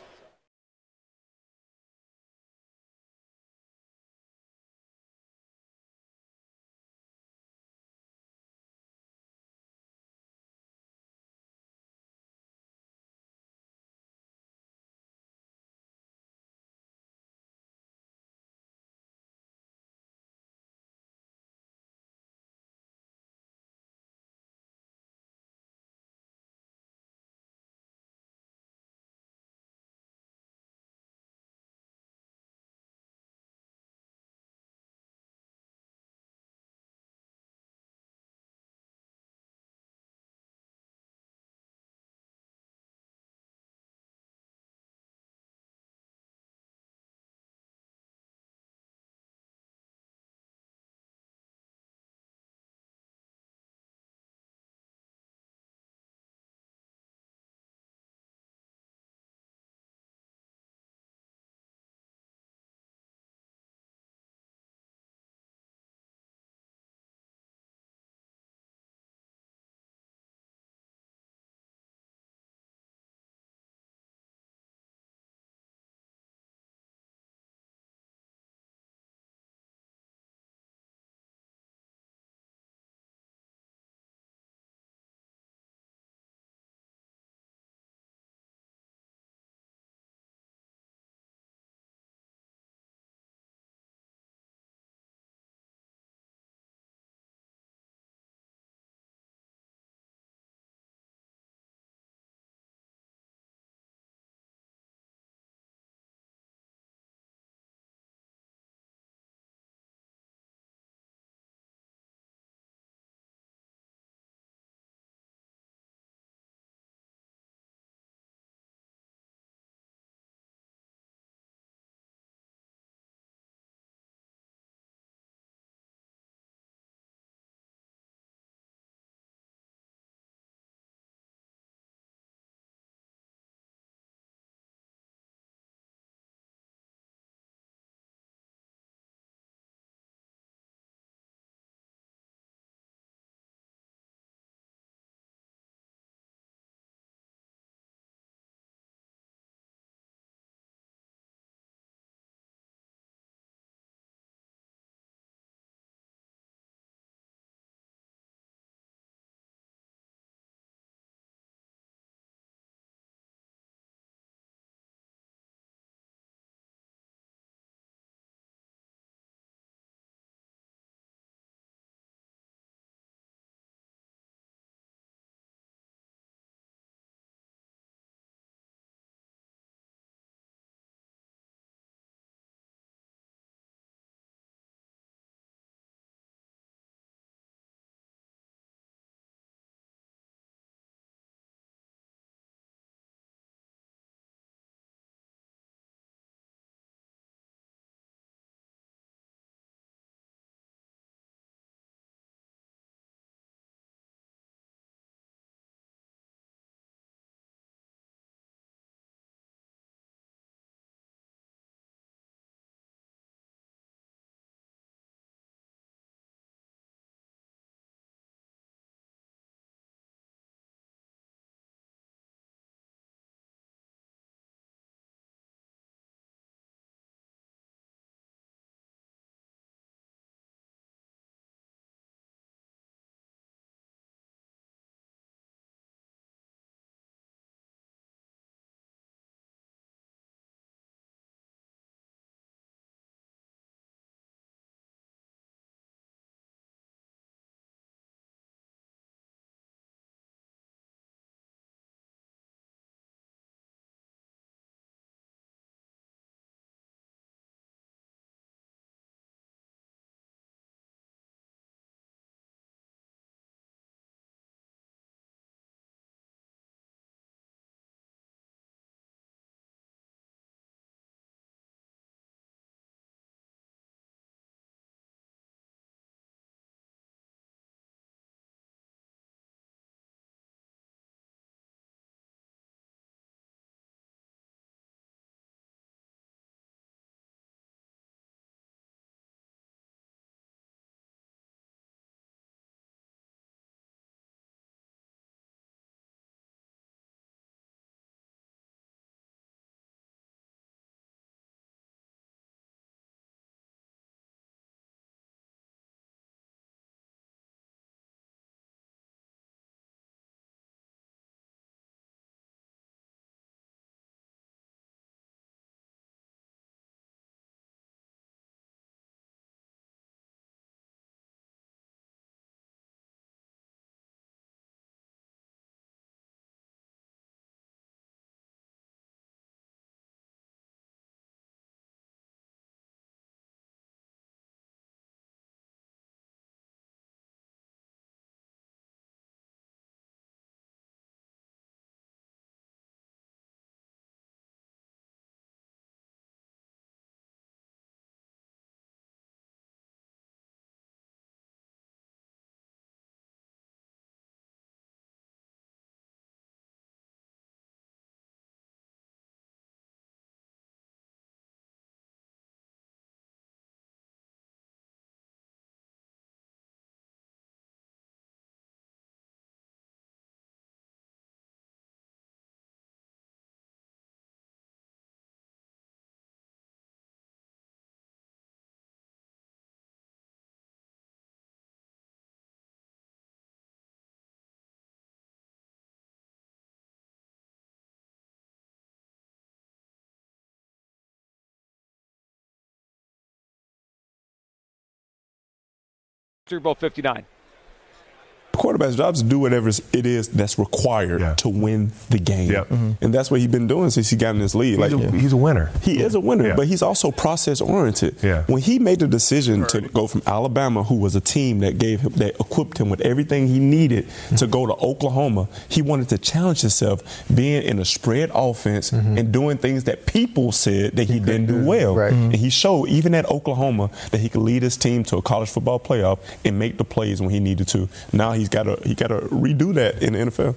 C: Super Bowl fifty-nine.
J: Quarterback's job is to do whatever it is that's required yeah. to win the game. Yep. Mm-hmm. And that's what he's been doing since he got in this league.
N: He's,
J: like,
N: a, he's a winner.
J: He yeah. is a winner, yeah. but he's also process-oriented.
N: Yeah.
J: When he made the decision to go from Alabama, who was a team that gave him, that equipped him with everything he needed mm-hmm. to go to Oklahoma, he wanted to challenge himself being in a spread offense mm-hmm. and doing things that people said that he, he didn't do well.
N: Right. Mm-hmm.
J: And he showed, even at Oklahoma, that he could lead his team to a college football playoff and make the plays when he needed to. Now he's got to he got to redo that in the N F L.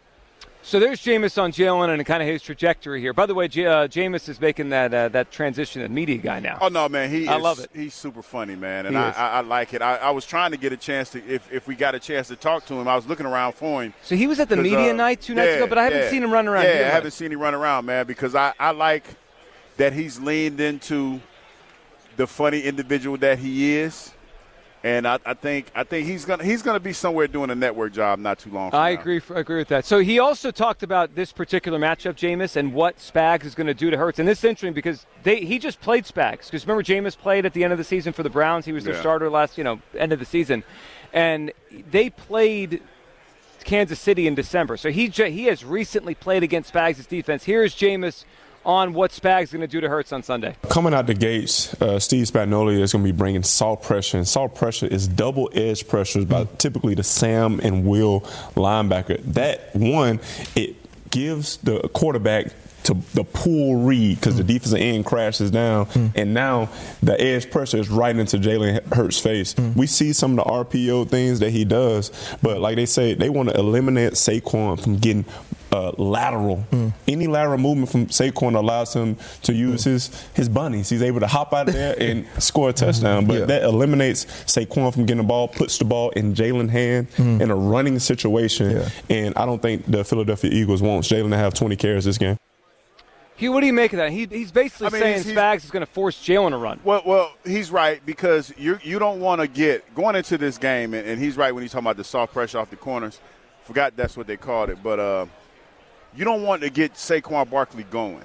C: So there's Jameis on Jalen and kind of his trajectory here. By the way, J- uh, Jameis is making that uh, that transition to media guy now.
F: Oh, no, man. He
C: I
F: is,
C: love it.
F: He's super funny, man, and I, I, I like it. I, I was trying to get a chance to, if, if we got a chance to talk to him, I was looking around for him.
C: So he was at the media
F: uh,
C: night two nights
F: yeah,
C: ago, but I haven't
F: yeah,
C: seen him run around.
F: Yeah,
C: here
F: I haven't seen him run around, man, because I, I like that he's leaned into the funny individual that he is. And I, I think I think he's gonna he's gonna be somewhere doing a network job not too long from
C: I
F: now.
C: agree agree with that. So he also talked about this particular matchup, Jameis, and what Spags is going to do to Hurts. And this is interesting because they he just played Spags. Because remember, Jameis played at the end of the season for the Browns. He was their
F: yeah.
C: starter last, you know, end of the season, and they played Kansas City in December. So he he has recently played against Spags' defense. Here's Jameis on what Spags is going to do to Hurts on Sunday.
J: Coming out the gates, uh, Steve Spagnuolo is going to be bringing salt pressure, and salt pressure is double-edged pressures by mm. typically the Sam and Will linebacker. That, one, it gives the quarterback to the pull read because mm. the defensive end crashes down, mm. and now the edge pressure is right into Jalen Hurts' face. Mm. We see some of the R P O things that he does, but like they say, they want to eliminate Saquon from getting Uh, lateral. Mm. Any lateral movement from Saquon allows him to use mm. his his bunnies. He's able to hop out there and score a touchdown. But yeah. that eliminates Saquon from getting the ball, puts the ball in Jalen's hand mm. in a running situation. Yeah. And I don't think the Philadelphia Eagles wants Jalen to have twenty carries this game.
C: Hugh, what do you make of that? He, he's basically I mean, saying he's, he's, Spags is going to force Jalen to run.
F: Well, well, he's right because you you don't want to get going into this game, and, and he's right when he's talking about the soft pressure off the corners. Forgot that's what they called it, but. Uh, You don't want to get Saquon Barkley going.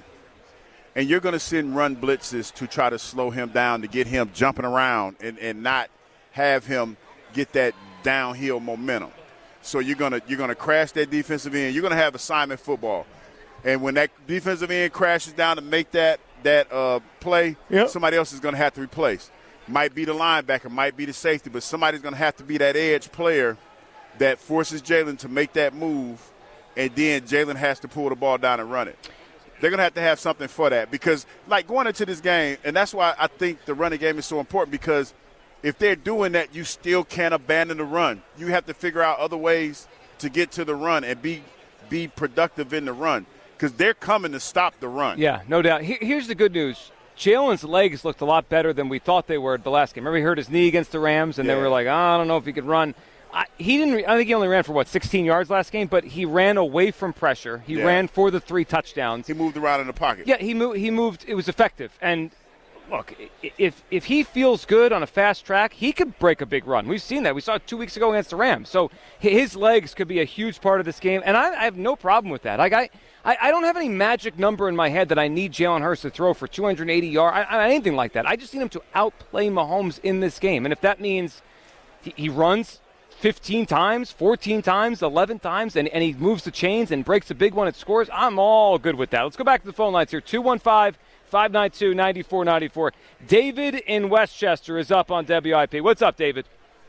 F: And you're going to send run blitzes to try to slow him down, to get him jumping around and, and not have him get that downhill momentum. So you're going to you're going to crash that defensive end. You're going to have assignment football. And when that defensive end crashes down to make that, that uh, play, yep. somebody else is going to have to replace. Might be the linebacker, might be the safety, but somebody's going to have to be that edge player that forces Jalen to make that move. And then Jalen has to pull the ball down and run it. They're going to have to have something for that because, like, going into this game, and that's why I think the running game is so important because if they're doing that, you still can't abandon the run. You have to figure out other ways to get to the run and be be productive in the run because they're coming to stop the run.
C: Yeah, no doubt. Here's the good news. Jalen's legs looked a lot better than we thought they were at the last game. Remember he hurt his knee against the Rams, and yeah. they were like, oh, I don't know if he could run. I, he didn't. I think he only ran for, what, sixteen yards last game, but he ran away from pressure. He yeah. ran for the three touchdowns.
F: He moved around in the pocket.
C: Yeah, he moved. He moved. It was effective. And, look, if if he feels good on a fast track, he could break a big run. We've seen that. We saw it two weeks ago against the Rams. So his legs could be a huge part of this game, and I, I have no problem with that. Like I, I, I don't have any magic number in my head that I need Jalen Hurts to throw for two hundred eighty yards, I, I, anything like that. I just need him to outplay Mahomes in this game. And if that means he, he runs fifteen times, fourteen times, eleven times, and, and he moves the chains and breaks a big one and scores, I'm all good with that. Let's go back to the phone lines here. two one five, five nine two, nine four nine four. David in Westchester is up on W I P. What's up, David?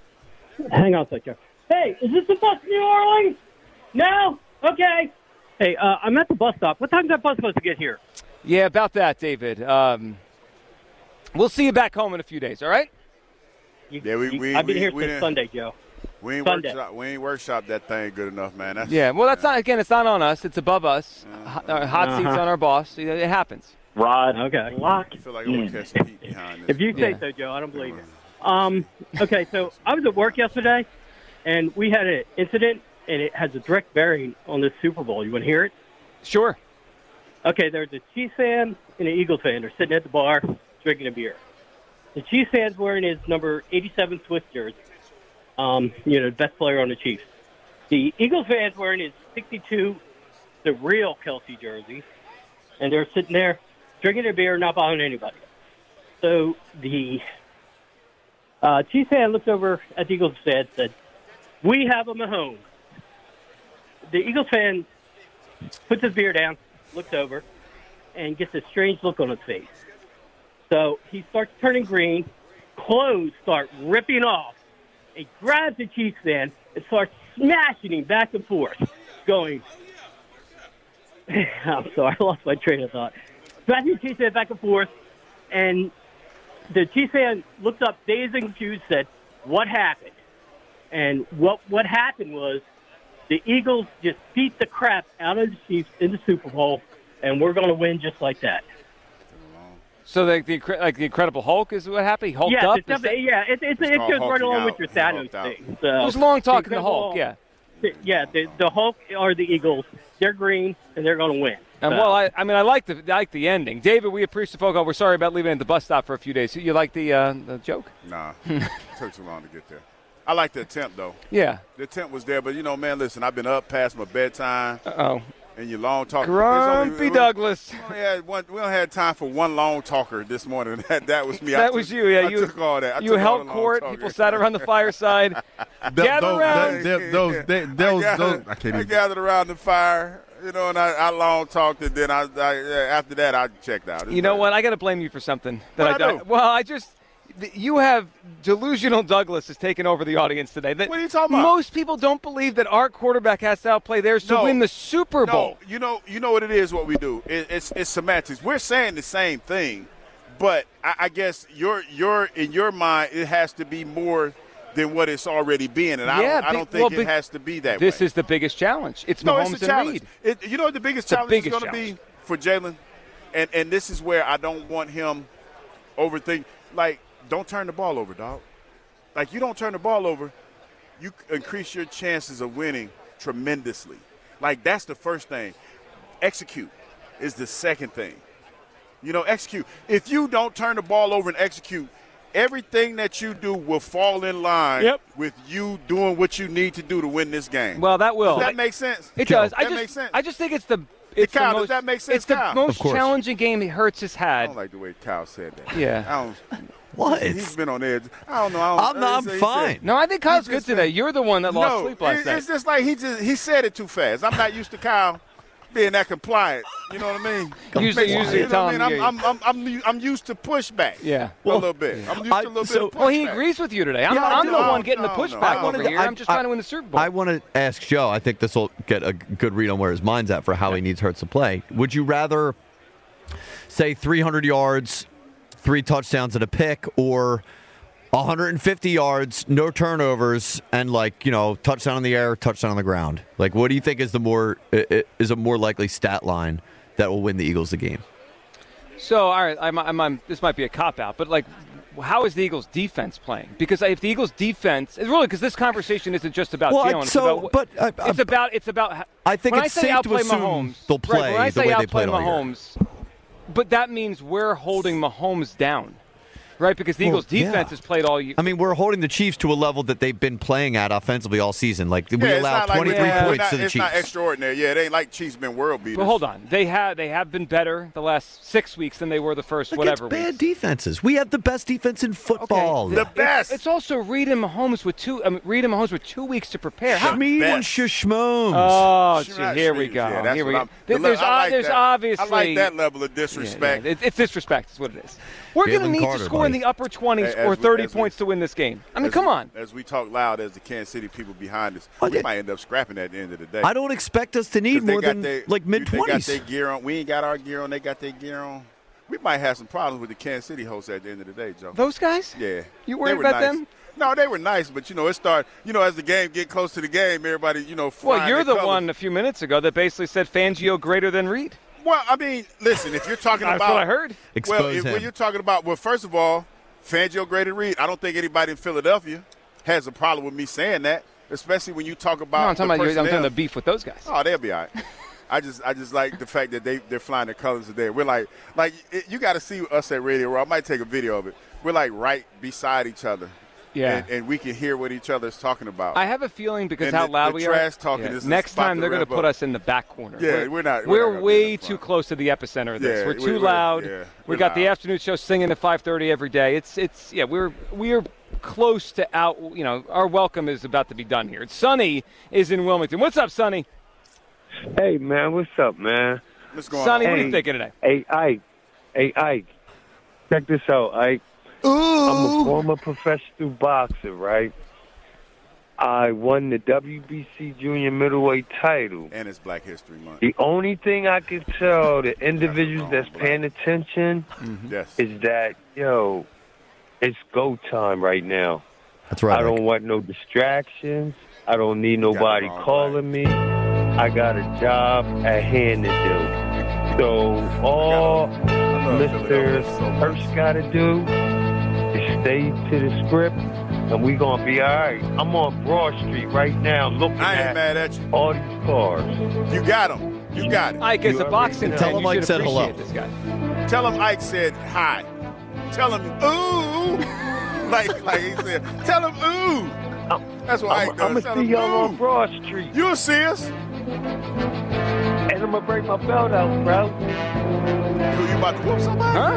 L: Hang on a second. Hey, is this the bus to New Orleans? No? Okay. Hey, uh, I'm at the bus stop. What time is that bus supposed to get here?
C: Yeah, about that, David. Um, we'll see you back home in a few days, all right?
L: You, yeah, we, we, I've been we, here we since Sunday, Joe.
F: We ain't, workshop, we ain't workshop that thing good enough, man. That's,
C: yeah, well, that's not, again, it's not on us. It's above us. Uh, Our hot uh-huh. seats on our boss. It happens.
L: Rod, okay. Lock
F: I feel like I'm going to catch the heat behind this.
L: If you say yeah. so, Joe, I don't believe it. Um, okay, so I was at work yesterday, and we had an incident, and it has a direct bearing on this Super Bowl. You want to hear it?
C: Sure.
L: Okay, there's a Chiefs fan and an Eagles fan. They're sitting at the bar drinking a beer. The Chiefs fan's wearing his number eighty-seven Swiss jersey. Um, you know, the best player on the Chiefs. The Eagles fan's wearing his sixty-two, the real Kelsey jersey, and they're sitting there drinking their beer, not bothering anybody. So the Uh, Chiefs fan looks over at the Eagles fan and said, "We have a Mahomes." The Eagles fan puts his beer down, looks over, and gets a strange look on his face. So he starts turning green, clothes start ripping off. He grabs the Chiefs fan and starts smashing him back and forth, going, I'm sorry, I lost my train of thought. Smashing the Chiefs fan back and forth, and the Chiefs fan looked up, dazed and confused, said, "What happened?" And what what happened was the Eagles just beat the crap out of the Chiefs in the Super Bowl, and we're going to win just like that.
C: So the, the like the Incredible Hulk is what happened? He hulked
L: yeah,
C: up?
L: It's that, yeah, it, it, it goes right along with your Thanos thing. So,
C: it was long talking
L: the
C: the Hulk, yeah.
L: The, yeah, the, the Hulk or the Eagles, they're green, and they're going to win.
C: And
L: so.
C: well, I, I mean, I like the I like the ending. David, we appreciate the phone call. We're sorry about leaving at the bus stop for a few days. You like the uh, the joke?
F: Nah, it took too long to get there. I like the attempt, though.
C: Yeah.
F: The attempt was there, but, you know, man, listen, I've been up past my bedtime.
C: Uh-oh.
F: And your long talk.
C: Grumpy Douglas.
F: We only, had one, we only had time for one long talker this morning. That, that was me.
C: That
F: I
C: was
F: took,
C: you, yeah.
F: I
C: you
F: took all that. I
C: you
F: took
C: held
F: all
C: court. People sat around the fireside. Gather
F: those,
C: around.
F: Those, those, those, those, I, gathered, I, can't I gathered around the fire, you know, and I, I long talked, and then I, I after that I checked out.
C: You know what? I got to blame you for something that
F: What'd
C: I,
F: I do?
C: Well, I just. You have delusional Douglas has taken over the audience today. That
F: what are you talking about?
C: Most people don't believe that our quarterback has to outplay theirs to
F: no,
C: win the Super Bowl.
F: No, you know, you know what it is. What we do, it, it's it's semantics. We're saying the same thing, but I, I guess your your in your mind it has to be more than what it's already been, and
C: yeah,
F: I don't,
C: big,
F: I don't think
C: well,
F: it has to be that
C: this
F: way.
C: is the biggest challenge. It's
F: no,
C: Mahomes
F: it's a challenge.
C: and
F: Reed. It, you know what the biggest
C: the
F: challenge
C: biggest
F: is going to be for Jalen, and and this is where I don't want him overthink. Like, don't turn the ball over, dog. Like, you don't turn the ball over, you increase your chances of winning tremendously. Like, that's the first thing. Execute is the second thing. You know, execute. If you don't turn the ball over and execute, everything that you do will fall in line
C: yep.
F: with you doing what you need to do to win this game.
C: Well, that will.
F: Does that make sense?
C: It does.
F: That
C: I just,
F: makes sense.
C: I just think it's the It's
F: Kyle,
C: the most,
F: does that make sense,
C: It's the
F: Kyle?
C: most challenging game Hurts has had.
F: I don't like the way Kyle said that.
C: Yeah.
F: I don't,
D: what?
F: He's been on edge. I don't know. I don't,
D: I'm not
F: I'm
D: fine.
C: No, I think Kyle's good today. You're the one that
F: no,
C: lost sleep last
F: it,
C: night.
F: It's just like he just he said it too fast. I'm not used to Kyle being that compliant. You know what I mean?
C: Usually, usually
F: you know what I mean?
C: telling
F: I'm, I'm, I'm, I'm, I'm used to pushback.
C: Yeah.
F: Well, a little bit. I'm used
D: I,
F: to a little
D: so,
F: bit of pushback.
C: Well, he agrees with you today. I'm,
D: Yeah,
C: I'm the
F: no,
C: one getting
F: no,
C: the
F: no.
C: pushback
F: I
C: over
F: wanna-
C: here.
D: I-
C: I'm just trying to win the Super Bowl.
D: I want to ask Joe. I think this will get a good read on where his mind's at for how he needs Hurts to play. Would you rather say three hundred yards, three touchdowns and a pick, or one hundred fifty yards, no turnovers, and like you know, touchdown in the air, touchdown on the ground? Like, what do you think is the more is a more likely stat line that will win the Eagles the game?
C: So, all right, I'm, I'm, I'm, this might be a cop-out, but, like, how is the Eagles' defense playing? Because if the Eagles' defense – really, because this conversation isn't just about
D: well,
C: Jalen. It's
D: so,
C: about,
D: but, uh,
C: it's about – it's about
D: I think
C: when
D: it's
C: I say
D: safe
C: outplay
D: to assume
C: Mahomes,
D: they'll play
C: right, when I
D: the
C: say
D: way they
C: outplay
D: played all year.
C: Mahomes, but that means we're holding Mahomes down, right? Because the
D: Well,
C: Eagles' defense
D: yeah.
C: has played all year.
D: I mean, we're holding the Chiefs to a level that they've been playing at offensively all season. Like we
F: Yeah, it's
D: allowed
F: not like
D: twenty-three
F: we're-
D: points
F: it's
D: to
F: not,
D: the
F: it's
D: Chiefs.
F: not extraordinary. Yeah, it ain't like Chiefs been world beaters.
C: But hold on, they have they have been better the last six weeks than they were the first
D: Against
C: whatever
D: bad
C: weeks.
D: defenses. We have the best defense in football.
F: The best.
C: It's also Reed and Mahomes with two. I mean, Reed and Mahomes with two weeks to prepare. How,
D: Schmeed and
F: best.
D: Shishmones.
C: Oh,
F: Sure,
C: gee,
F: not
C: here we
F: Schmeeds.
C: go.
F: Yeah, that's
C: here we
F: what
C: go.
F: I'm-
C: There-
F: Look,
C: there's
F: I like
C: there's
F: that.
C: obviously
F: I like that level of
C: Yeah,
F: disrespect.
C: yeah, it- it's disrespect. Is what it is. We're going to
D: Jalen
C: need
D: Carter,
C: to score in
D: buddy.
C: the upper twenties
F: As
C: or
F: we-
C: thirty
F: as we-
C: points to win this game. I mean,
F: As
C: come
F: we-
C: on.
F: As we talk loud as the Kansas City people behind us,
D: Oh,
F: we
D: they-
F: might end up scrapping at the end of the day.
D: I don't expect us to need
F: 'Cause they
D: more
F: got
D: than
F: their-
D: like mid
F: They got
D: twenties.
F: their gear on. We ain't got our gear on. They got their gear on. We might have some problems with the Kansas City hosts at the end of the day, Joe.
C: Those guys?
F: Yeah.
C: You
F: They
C: worried
F: were
C: about
F: nice.
C: them?
F: No, they were nice, but, you know, it started, you know, as the game get close to the game, everybody, you know,
C: Well,
F: flying
C: you're
F: their
C: the
F: colors.
C: one a few minutes ago that basically said Fangio greater than Reed.
F: Well, I mean, listen, if you're talking
C: That's
F: about.
C: what I heard.
F: Well,
D: Expose
F: if,
D: him.
F: when you're talking about, well, first of all, Fangio greater than Reed, I don't think anybody in Philadelphia has a problem with me saying that, especially when you talk about.
C: No, I'm talking
F: the
C: about your, I'm talking
F: personnel.
C: the beef with those guys.
F: Oh, they'll be all right. I just, I just like the fact that they they're flying their colors today. We're like, like it, you got to see us at Radio Row. I might take a video of it. We're like right beside each other.
C: Yeah.
F: And, and we can hear what each other's talking about.
C: I have a feeling because
F: And
C: how
F: the-
C: loud
F: the
C: we
F: trash
C: are.
F: talking
C: yeah,
F: is
C: next
F: about
C: time
F: to
C: they're going to
F: rev
C: put
F: up.
C: us in the back corner.
F: Yeah, we're not- we're
C: We're,
F: not gonna be
C: way
F: that far.
C: too close to the epicenter of this.
F: Yeah,
C: we're
F: we-
C: too
F: we're-
C: loud.
F: yeah,
C: we
F: we're
C: got the
F: loud.
C: afternoon show singing at five thirty every day. It's it's yeah. We're we're close to out. You know, our welcome is about to be done here. Sonny is in Wilmington. What's up, Sonny?
K: Hey, man, what's up, man?
F: What's going
C: Sonny,
F: on?
C: what are
K: Hey,
C: you thinking today?
K: Hey, Ike. Hey, Ike. Check this out, Ike. I'm a former professional boxer, right? I won the W B C Junior Middleweight title.
F: And it's Black History Month.
K: The only thing I can tell the individuals that's paying attention
F: Yes.
K: is that, yo, it's go time right now.
D: That's right.
K: I don't want no distractions. I don't need nobody
F: wrong,
K: calling me. I got a job at hand to do. So all Mister Hurst got to do is stay to the script, and we going to be all right. I'm on Broad Street right now looking
F: I ain't
K: at
F: mad at you.
K: all these cars.
F: You got him. You got it.
C: Ike, as
K: You
C: a boxing
K: already
C: fan,
K: know.
C: you
D: Tell him
C: should
D: Ike said hello.
C: appreciate this guy.
F: Tell him Ike said hi. Tell him ooh. like like he said. Tell him ooh. That's what
K: I'm,
F: Ike does.
K: I'm going
F: Tell
K: to see
F: him
K: y'all on
F: ooh.
K: Broad Street,
F: You'll see us.
K: and I'm going to break my belt out, bro.
F: Who, you about to whoop somebody?
C: Huh?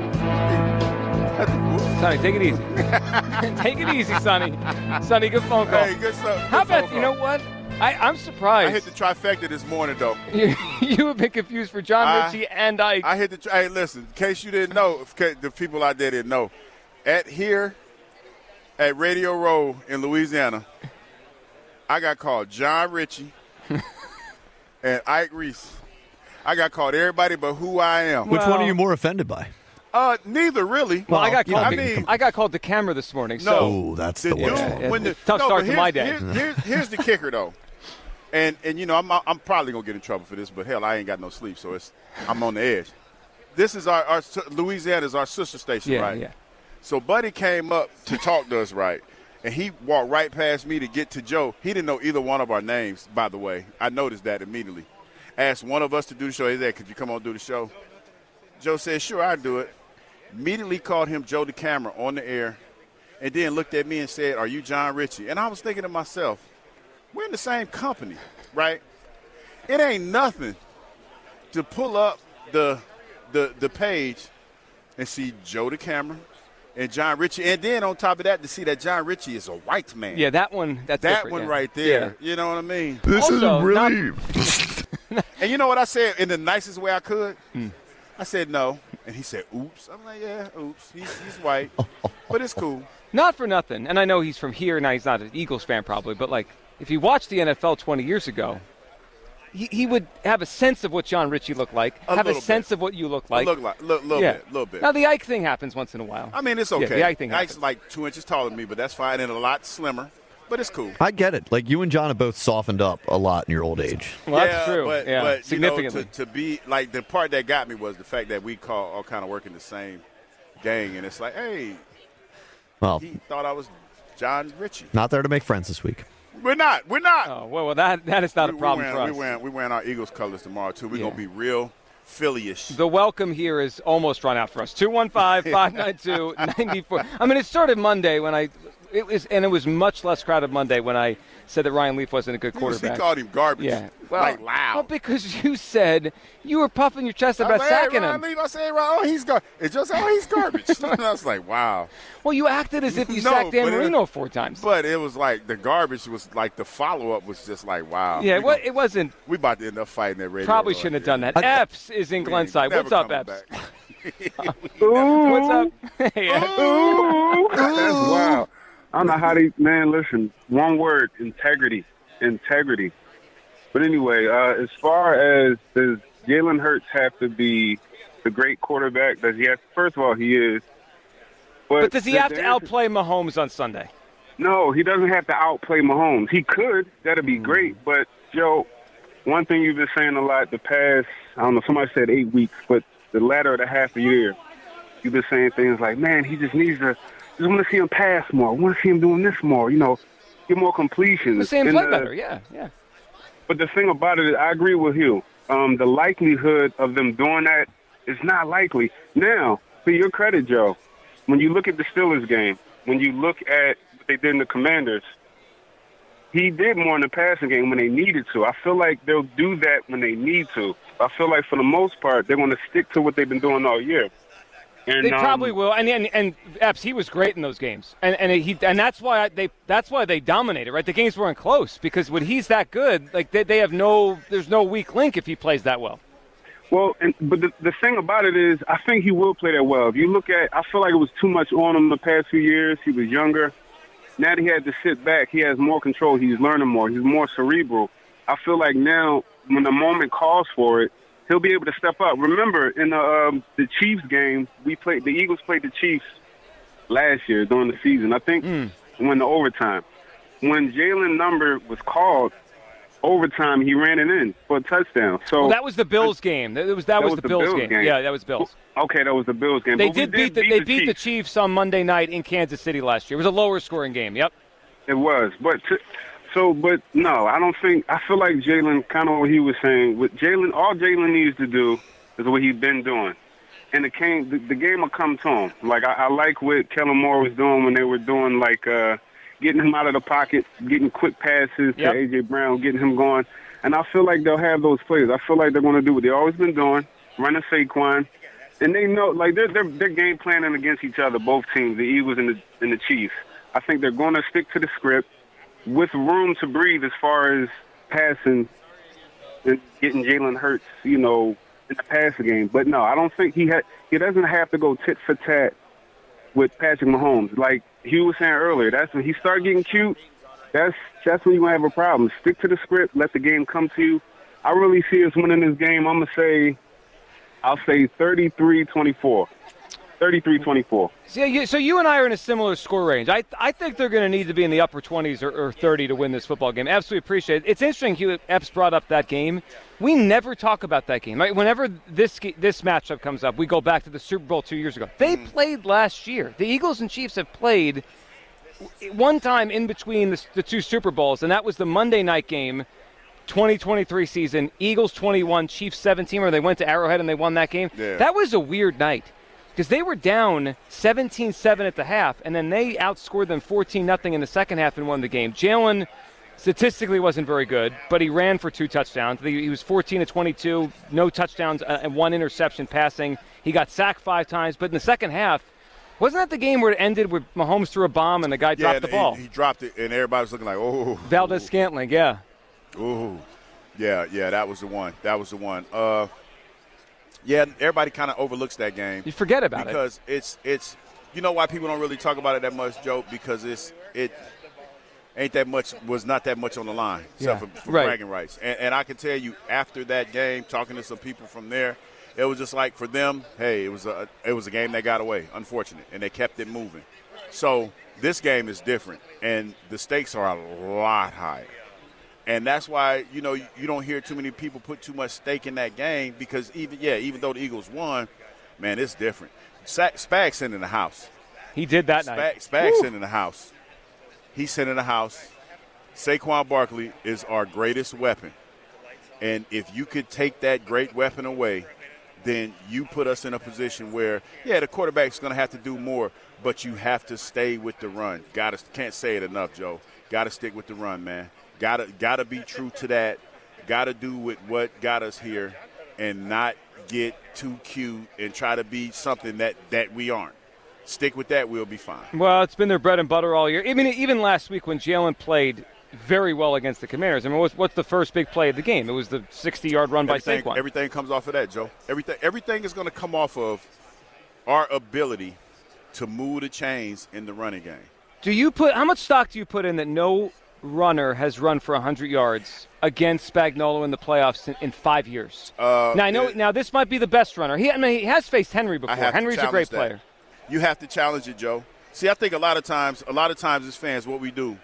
F: That's a whoop.
C: Sonny, take it easy. Take it easy, Sonny. Sonny, good phone call.
F: Hey, good stuff.
C: How
F: good phone
C: about, you know
F: call.
C: what? I, I'm surprised.
F: I hit the trifecta this morning, though.
C: you, you have been confused for John
F: I-
C: Ritchie and Ike.
F: I hit the. Tri- hey, listen. In case you didn't know, if ca- the people out there didn't know, at here, at Radio Row in Louisiana, I got called John Ritchie and Ike Reese. I got called everybody but who I am.
D: Which one
C: Well-
D: are you more offended by?
F: Uh, neither really.
C: well, I got
D: you know,
C: called.
D: I mean,
C: to, I got called to camera this morning.
F: No.
C: So
D: Oh, that's the
F: The
D: worst
F: dude-
D: one.
F: when the,
C: Tough
F: no,
C: start
F: but
C: to my
F: here's-
C: day.
F: Here's, here's, here's the kicker, though, and and you know I'm I'm probably gonna get in trouble for this, but hell, I ain't got no sleep, so it's I'm on the edge. This is our, our Louisiana is our sister station,
C: yeah,
F: right?
C: yeah.
F: So Buddy came up to talk to us, right? And he walked right past me to get to Joe. He didn't know either one of our names, by the way. I noticed that immediately. Asked one of us to do the show. He said, could you come on and do the show? Joe said, sure, I'll do it. Immediately called him Joe the camera on the air, and then looked at me and said, are you John Ritchie? And I was thinking to myself, we're in the same company, right? It ain't nothing to pull up the the the page and see Joe the camera and John Ritchie, and then on top of that to see that John Ritchie is a white man.
C: Yeah, that one. That's
F: that
C: different,
F: one
C: yeah.
F: right there. You know what I mean?
D: This
C: Also,
D: is really.
F: And you know what I said in the nicest way I could?
C: Hmm.
F: I said no, and he said, "Oops." I'm like, "Yeah, oops. He's he's white, but it's cool."
C: Not for nothing. And I know he's from here. Now he's not an Eagles fan probably, but like if he watched the N F L twenty years ago, he, he would have a sense of what John Ritchie looked like,
F: A
C: have a
F: little
C: sense
F: bit.
C: of what you look like.
F: Look like, look, little
C: yeah.
F: bit, little bit.
C: Now the Ike thing happens once in a while.
F: I mean, it's
C: Yeah,
F: okay.
C: the Ike thing
F: Ike's
C: happens.
F: like two inches taller than me, but that's fine, and a lot slimmer. But it's cool.
D: I get it. Like you and John have both softened up a lot in your old age.
C: Well,
F: yeah,
C: that's true.
F: But,
C: yeah,
F: but you know,
C: significantly.
F: to, to be like the part that got me was the fact that we call all kind of work in the same gang, and it's like, hey,
D: Well,
F: he thought I was John Ritchie.
D: not there to make friends this week.
F: We're not. We're not.
C: Oh, well, well, that that is not
F: we,
C: a problem
F: we
C: for
F: wearing,
C: us.
F: We wearing, we wearing our Eagles colors tomorrow too. We're
C: Yeah.
F: gonna be real Philly-ish.
C: The welcome here is almost run out for us. two one five, five nine two, nine four. I mean, it started Monday when I it was, and it was much less crowded Monday when I said that Ryan Leaf wasn't a good
F: He, was, he
C: quarterback.
F: called him garbage.
C: Yeah, well,
F: like loud.
C: well, because you said you were puffing your chest
F: I
C: about
F: was like,
C: sacking
F: hey, Ryan
C: him.
F: Leaf, I said, oh, he's gar- It just, oh, he's garbage. And I was like, wow.
C: Well, you acted as if you
F: No,
C: sacked Dan
F: but it-
C: Marino four times.
F: But it was like the garbage was like the follow-up was just like, wow.
C: yeah,
F: we
C: well,
F: gonna-
C: it wasn't.
F: we about to end up fighting that radio.
C: Probably
F: Row
C: shouldn't have
F: here.
C: done that. Epps is in
F: We ain't
C: Glenside.
F: never
C: What's up,
F: coming
C: Epps?
F: back.
C: What's up? Hey, Epps.
M: Ooh, that's wild. I don't know how they, man, listen, one word, integrity, integrity. But anyway, uh, as far as does Jalen Hurts have to be the great quarterback? Does he have, first of all, he is. But,
C: But does he
M: the-
C: have
M: the
C: to
M: answer-
C: outplay Mahomes on Sunday?
M: No, he doesn't have to outplay Mahomes. He could. That'd be great. But, Joe, one thing you've been saying a lot the past, I don't know, somebody said eight weeks, but the latter of the half a year, you've been saying things like, man, he just needs to, just want to see him pass more. I want to see him doing this more, you know, get more completions.
C: The same
M: And,
C: play
M: uh,
C: better, yeah, yeah.
M: But the thing about it is, I agree with you. Um, the likelihood of them doing that is not likely. Now, to your credit, Joe, when you look at the Steelers game, when you look at what they did in the Commanders, he did more in the passing game when they needed to. I feel like they'll do that when they need to. I feel like for the most part, they're going to stick to what they've been doing all year. And,
C: they
M: um,
C: probably will, and and and Epps, he was great in those games, and and he and that's why they that's why they dominated, right? The games weren't close because when he's that good, like they they have no there's no weak link if he plays that well.
M: Well, and, but the, the thing about it is, I think he will play that well. If you look at, I feel like it was too much on him the past few years. He was younger. Now that he had to sit back, he has more control. He's learning more. He's more cerebral. I feel like now, when the moment calls for it, he'll be able to step up. Remember, in the um, the Chiefs game, we played. The Eagles played the Chiefs last year during the season. I think mm. when the overtime, when Jalen number was called overtime, he ran it in for a touchdown. So
C: well, that was the Bills game. That was that, that was, was the, the Bills, Bills game. game. Yeah, that was Bills.
M: Okay, that was the Bills game.
C: They
M: but
C: did,
M: did
C: beat the,
M: beat
C: they
M: the
C: beat
M: Chiefs.
C: the Chiefs on Monday night in Kansas City last year. It was a lower scoring game. Yep.
M: It was, but. To, So, but no, I don't think. I feel like Jalen, kind of what he was saying. With Jalen, all Jalen needs to do is what he's been doing, and the game, the, the game will come to him. Like I, I like what Kellen Moore was doing when they were doing like uh, getting him out of the pocket, getting quick passes
C: yep.
M: to A J Brown, getting him going. And I feel like they'll have those plays. I feel like they're going to do what they've always been doing, running Saquon, and they know like they're they're, they're game planning against each other, both teams, the Eagles and the and the Chiefs. I think they're going to stick to the script, with room to breathe as far as passing and getting Jalen Hurts, you know, in the passing game. But no, I don't think he had. He doesn't have to go tit for tat with Patrick Mahomes. Like he was saying earlier, that's when he start getting cute. That's that's when you're gonna have a problem. Stick to the script. Let the game come to you. I really see us winning this game. I'm gonna say, I'll say thirty-three twenty-four. thirty-three twenty-four.
C: So, you, so you and I are in a similar score range. I I think they're going to need to be in the upper twenties or, or thirty to win this football game. Absolutely appreciate it. It's interesting Hugh Epps brought up that game. We never talk about that game. Right? Whenever this this matchup comes up, we go back to the Super Bowl two years ago. They mm. played last year. The Eagles and Chiefs have played one time in between the, the two Super Bowls, and that was the Monday night game, twenty twenty-three season. Eagles twenty-one, Chiefs seventeen, where they went to Arrowhead and they won that game.
F: Yeah.
C: That was a weird night. Because they were down seventeen seven at the half, and then they outscored them fourteen nothing in the second half and won the game. Jalen statistically wasn't very good, but he ran for two touchdowns. He was fourteen to twenty-two, no touchdowns, and one interception passing. He got sacked five times, but in the second half, wasn't that the game where it ended with Mahomes threw a bomb and the guy
F: yeah,
C: dropped the ball?
F: He, he dropped it, and everybody was looking like, oh.
C: Valdez-Scantling, yeah.
F: Ooh. Yeah, yeah, that was the one. That was the one. Uh, Yeah, everybody kind of overlooks that game.
C: You forget about
F: because
C: it.
F: Because it's, it's, you know why people don't really talk about it that much, Joe? Because it's, it ain't that much, was not that much on the line,
C: yeah.
F: except for, for
C: right.
F: bragging rights. And, and I can tell you, after that game, talking to some people from there, it was just like for them, hey, it was a, it was a game that got away, unfortunate, and they kept it moving. So this game is different, and the stakes are a lot higher. And that's why, you know, you don't hear too many people put too much stake in that game because even, yeah, even though the Eagles won, man, it's different. Spags sent in the house.
C: He did that
F: Spag,
C: night.
F: Spags sent in the house. He sent in the house. Saquon Barkley is our greatest weapon. And if you could take that great weapon away, then you put us in a position where, yeah, the quarterback's going to have to do more, but you have to stay with the run. Gotta, can't say it enough, Joe. Got to stick with the run, man. Gotta gotta be true to that. Gotta do with what got us here, and not get too cute and try to be something that, that we aren't. Stick with that, we'll be fine.
C: Well, it's been their bread and butter all year. I mean, even last week when Jalen played very well against the Commanders. I mean, what's, what's the first big play of the game? It was the sixty-yard run
F: everything,
C: by Saquon.
F: Everything comes off of that, Joe. Everything everything is going to come off of our ability to move the chains in the running game.
C: Do you put how much stock do you put in that no runner has run for one hundred yards against Spagnuolo in the playoffs in, in five years?
F: Uh,
C: now I know.
F: it,
C: now this might be the best runner. He, I mean, he has faced Henry before. Henry's a great
F: that.
C: player.
F: You have to challenge it, Joe. See, I think a lot of times, a lot of times as fans, what we do,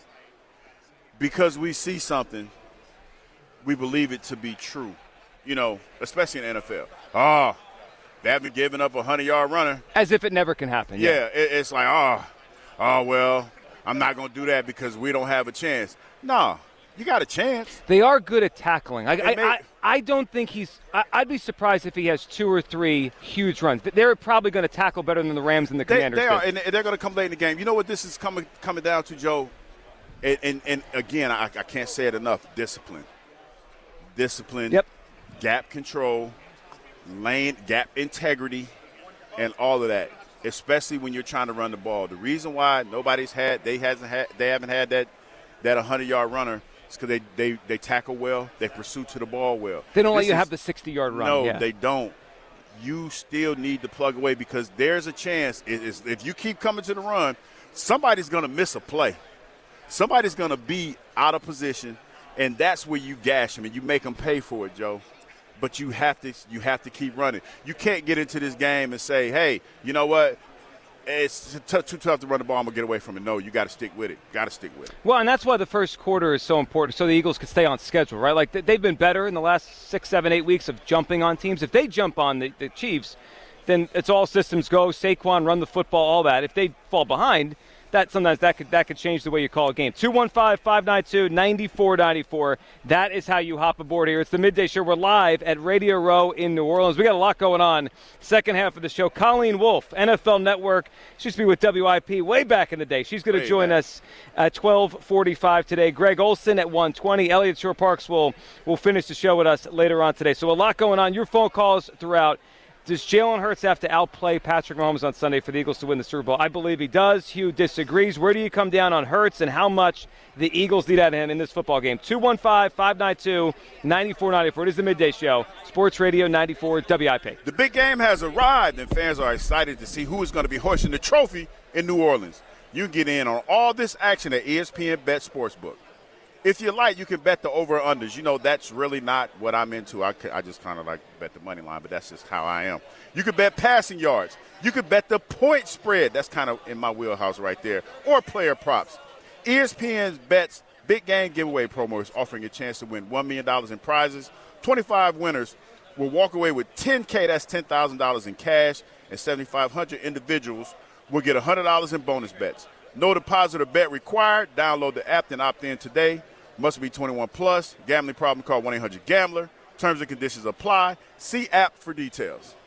F: because we see something, we believe it to be true. You know, especially in the N F L. Oh, they haven't given up a hundred-yard runner.
C: As if it never can happen.
F: Yeah,
C: yeah.
F: It, it's like, oh, oh well. I'm not going to do that because we don't have a chance. No, you got a chance.
C: They are good at tackling. I, I,
F: may,
C: I, I don't think he's I, – I'd be surprised if he has two or three huge runs. They're probably going to tackle better than the Rams and the Commanders.
F: They, they are, and they're going to come late in the game. You know what this is coming coming down to, Joe? And, and, and again, I, I can't say it enough, discipline. Discipline,
C: yep.
F: Gap control, lane, gap integrity. and all of that, especially when you're trying to run the ball. The reason why nobody's had they hasn't had they haven't had that that hundred-yard runner is because they, they they tackle well, they pursue to the ball well.
C: They don't
F: this
C: let you
F: is,
C: have the sixty-yard run.
F: No,
C: yeah.
F: they don't. You still need to plug away because there's a chance it is, if you keep coming to the run, somebody's going to miss a play. Somebody's going to be out of position, and that's where you gash them and you make them pay for it, Joe. But you have to you have to keep running. You can't get into this game and say, hey, you know what? It's t- too tough to run the ball. I'm going to get away from it. No, you got to stick with it. Got to stick with it.
C: Well, and that's why the first quarter is so important, so the Eagles could stay on schedule, right? Like, they've been better in the last six, seven, eight weeks of jumping on teams. If they jump on the, the Chiefs, then it's all systems go. Saquon, run the football, all that. If they fall behind, that sometimes that could that could change the way you call a game. two one five, five nine two, nine four nine four. That is how you hop aboard here. It's the Midday Show. We're live at Radio Row in New Orleans. We got a lot going on. Second half of the show. Colleen Wolfe, N F L Network. She used to be with W I P way back in the day. She's going to join back. us at twelve forty-five today. Greg Olson at one twenty. Elliot Shore-Parks will, will finish the show with us later on today. So a lot going on. Your phone calls throughout. Does Jalen Hurts have to outplay Patrick Mahomes on Sunday for the Eagles to win the Super Bowl? I believe he does. Hugh disagrees. Where do you come down on Hurts and how much the Eagles need out of him in this football game? two one five, five nine two, nine four nine four. It is the Midday Show. Sports Radio ninety-four W I P.
F: The big game has arrived, and fans are excited to see who is going to be hoisting the trophy in New Orleans. You can get in on all this action at E S P N Bet Sportsbook. If you like, you can bet the over-unders. You know, that's really not what I'm into. I, I just kind of like bet the money line, but that's just how I am. You can bet passing yards. You can bet the point spread. That's kind of in my wheelhouse right there. Or player props. E S P N's Bets Big Game Giveaway promo is offering a chance to win one million dollars in prizes. twenty-five winners will walk away with ten K. That's ten thousand dollars in cash. And seventy-five hundred individuals will get one hundred dollars in bonus bets. No deposit or bet required. Download the app and opt in today. Must be twenty-one plus. Gambling problem, call one eight hundred gambler. Terms and conditions apply. See app for details.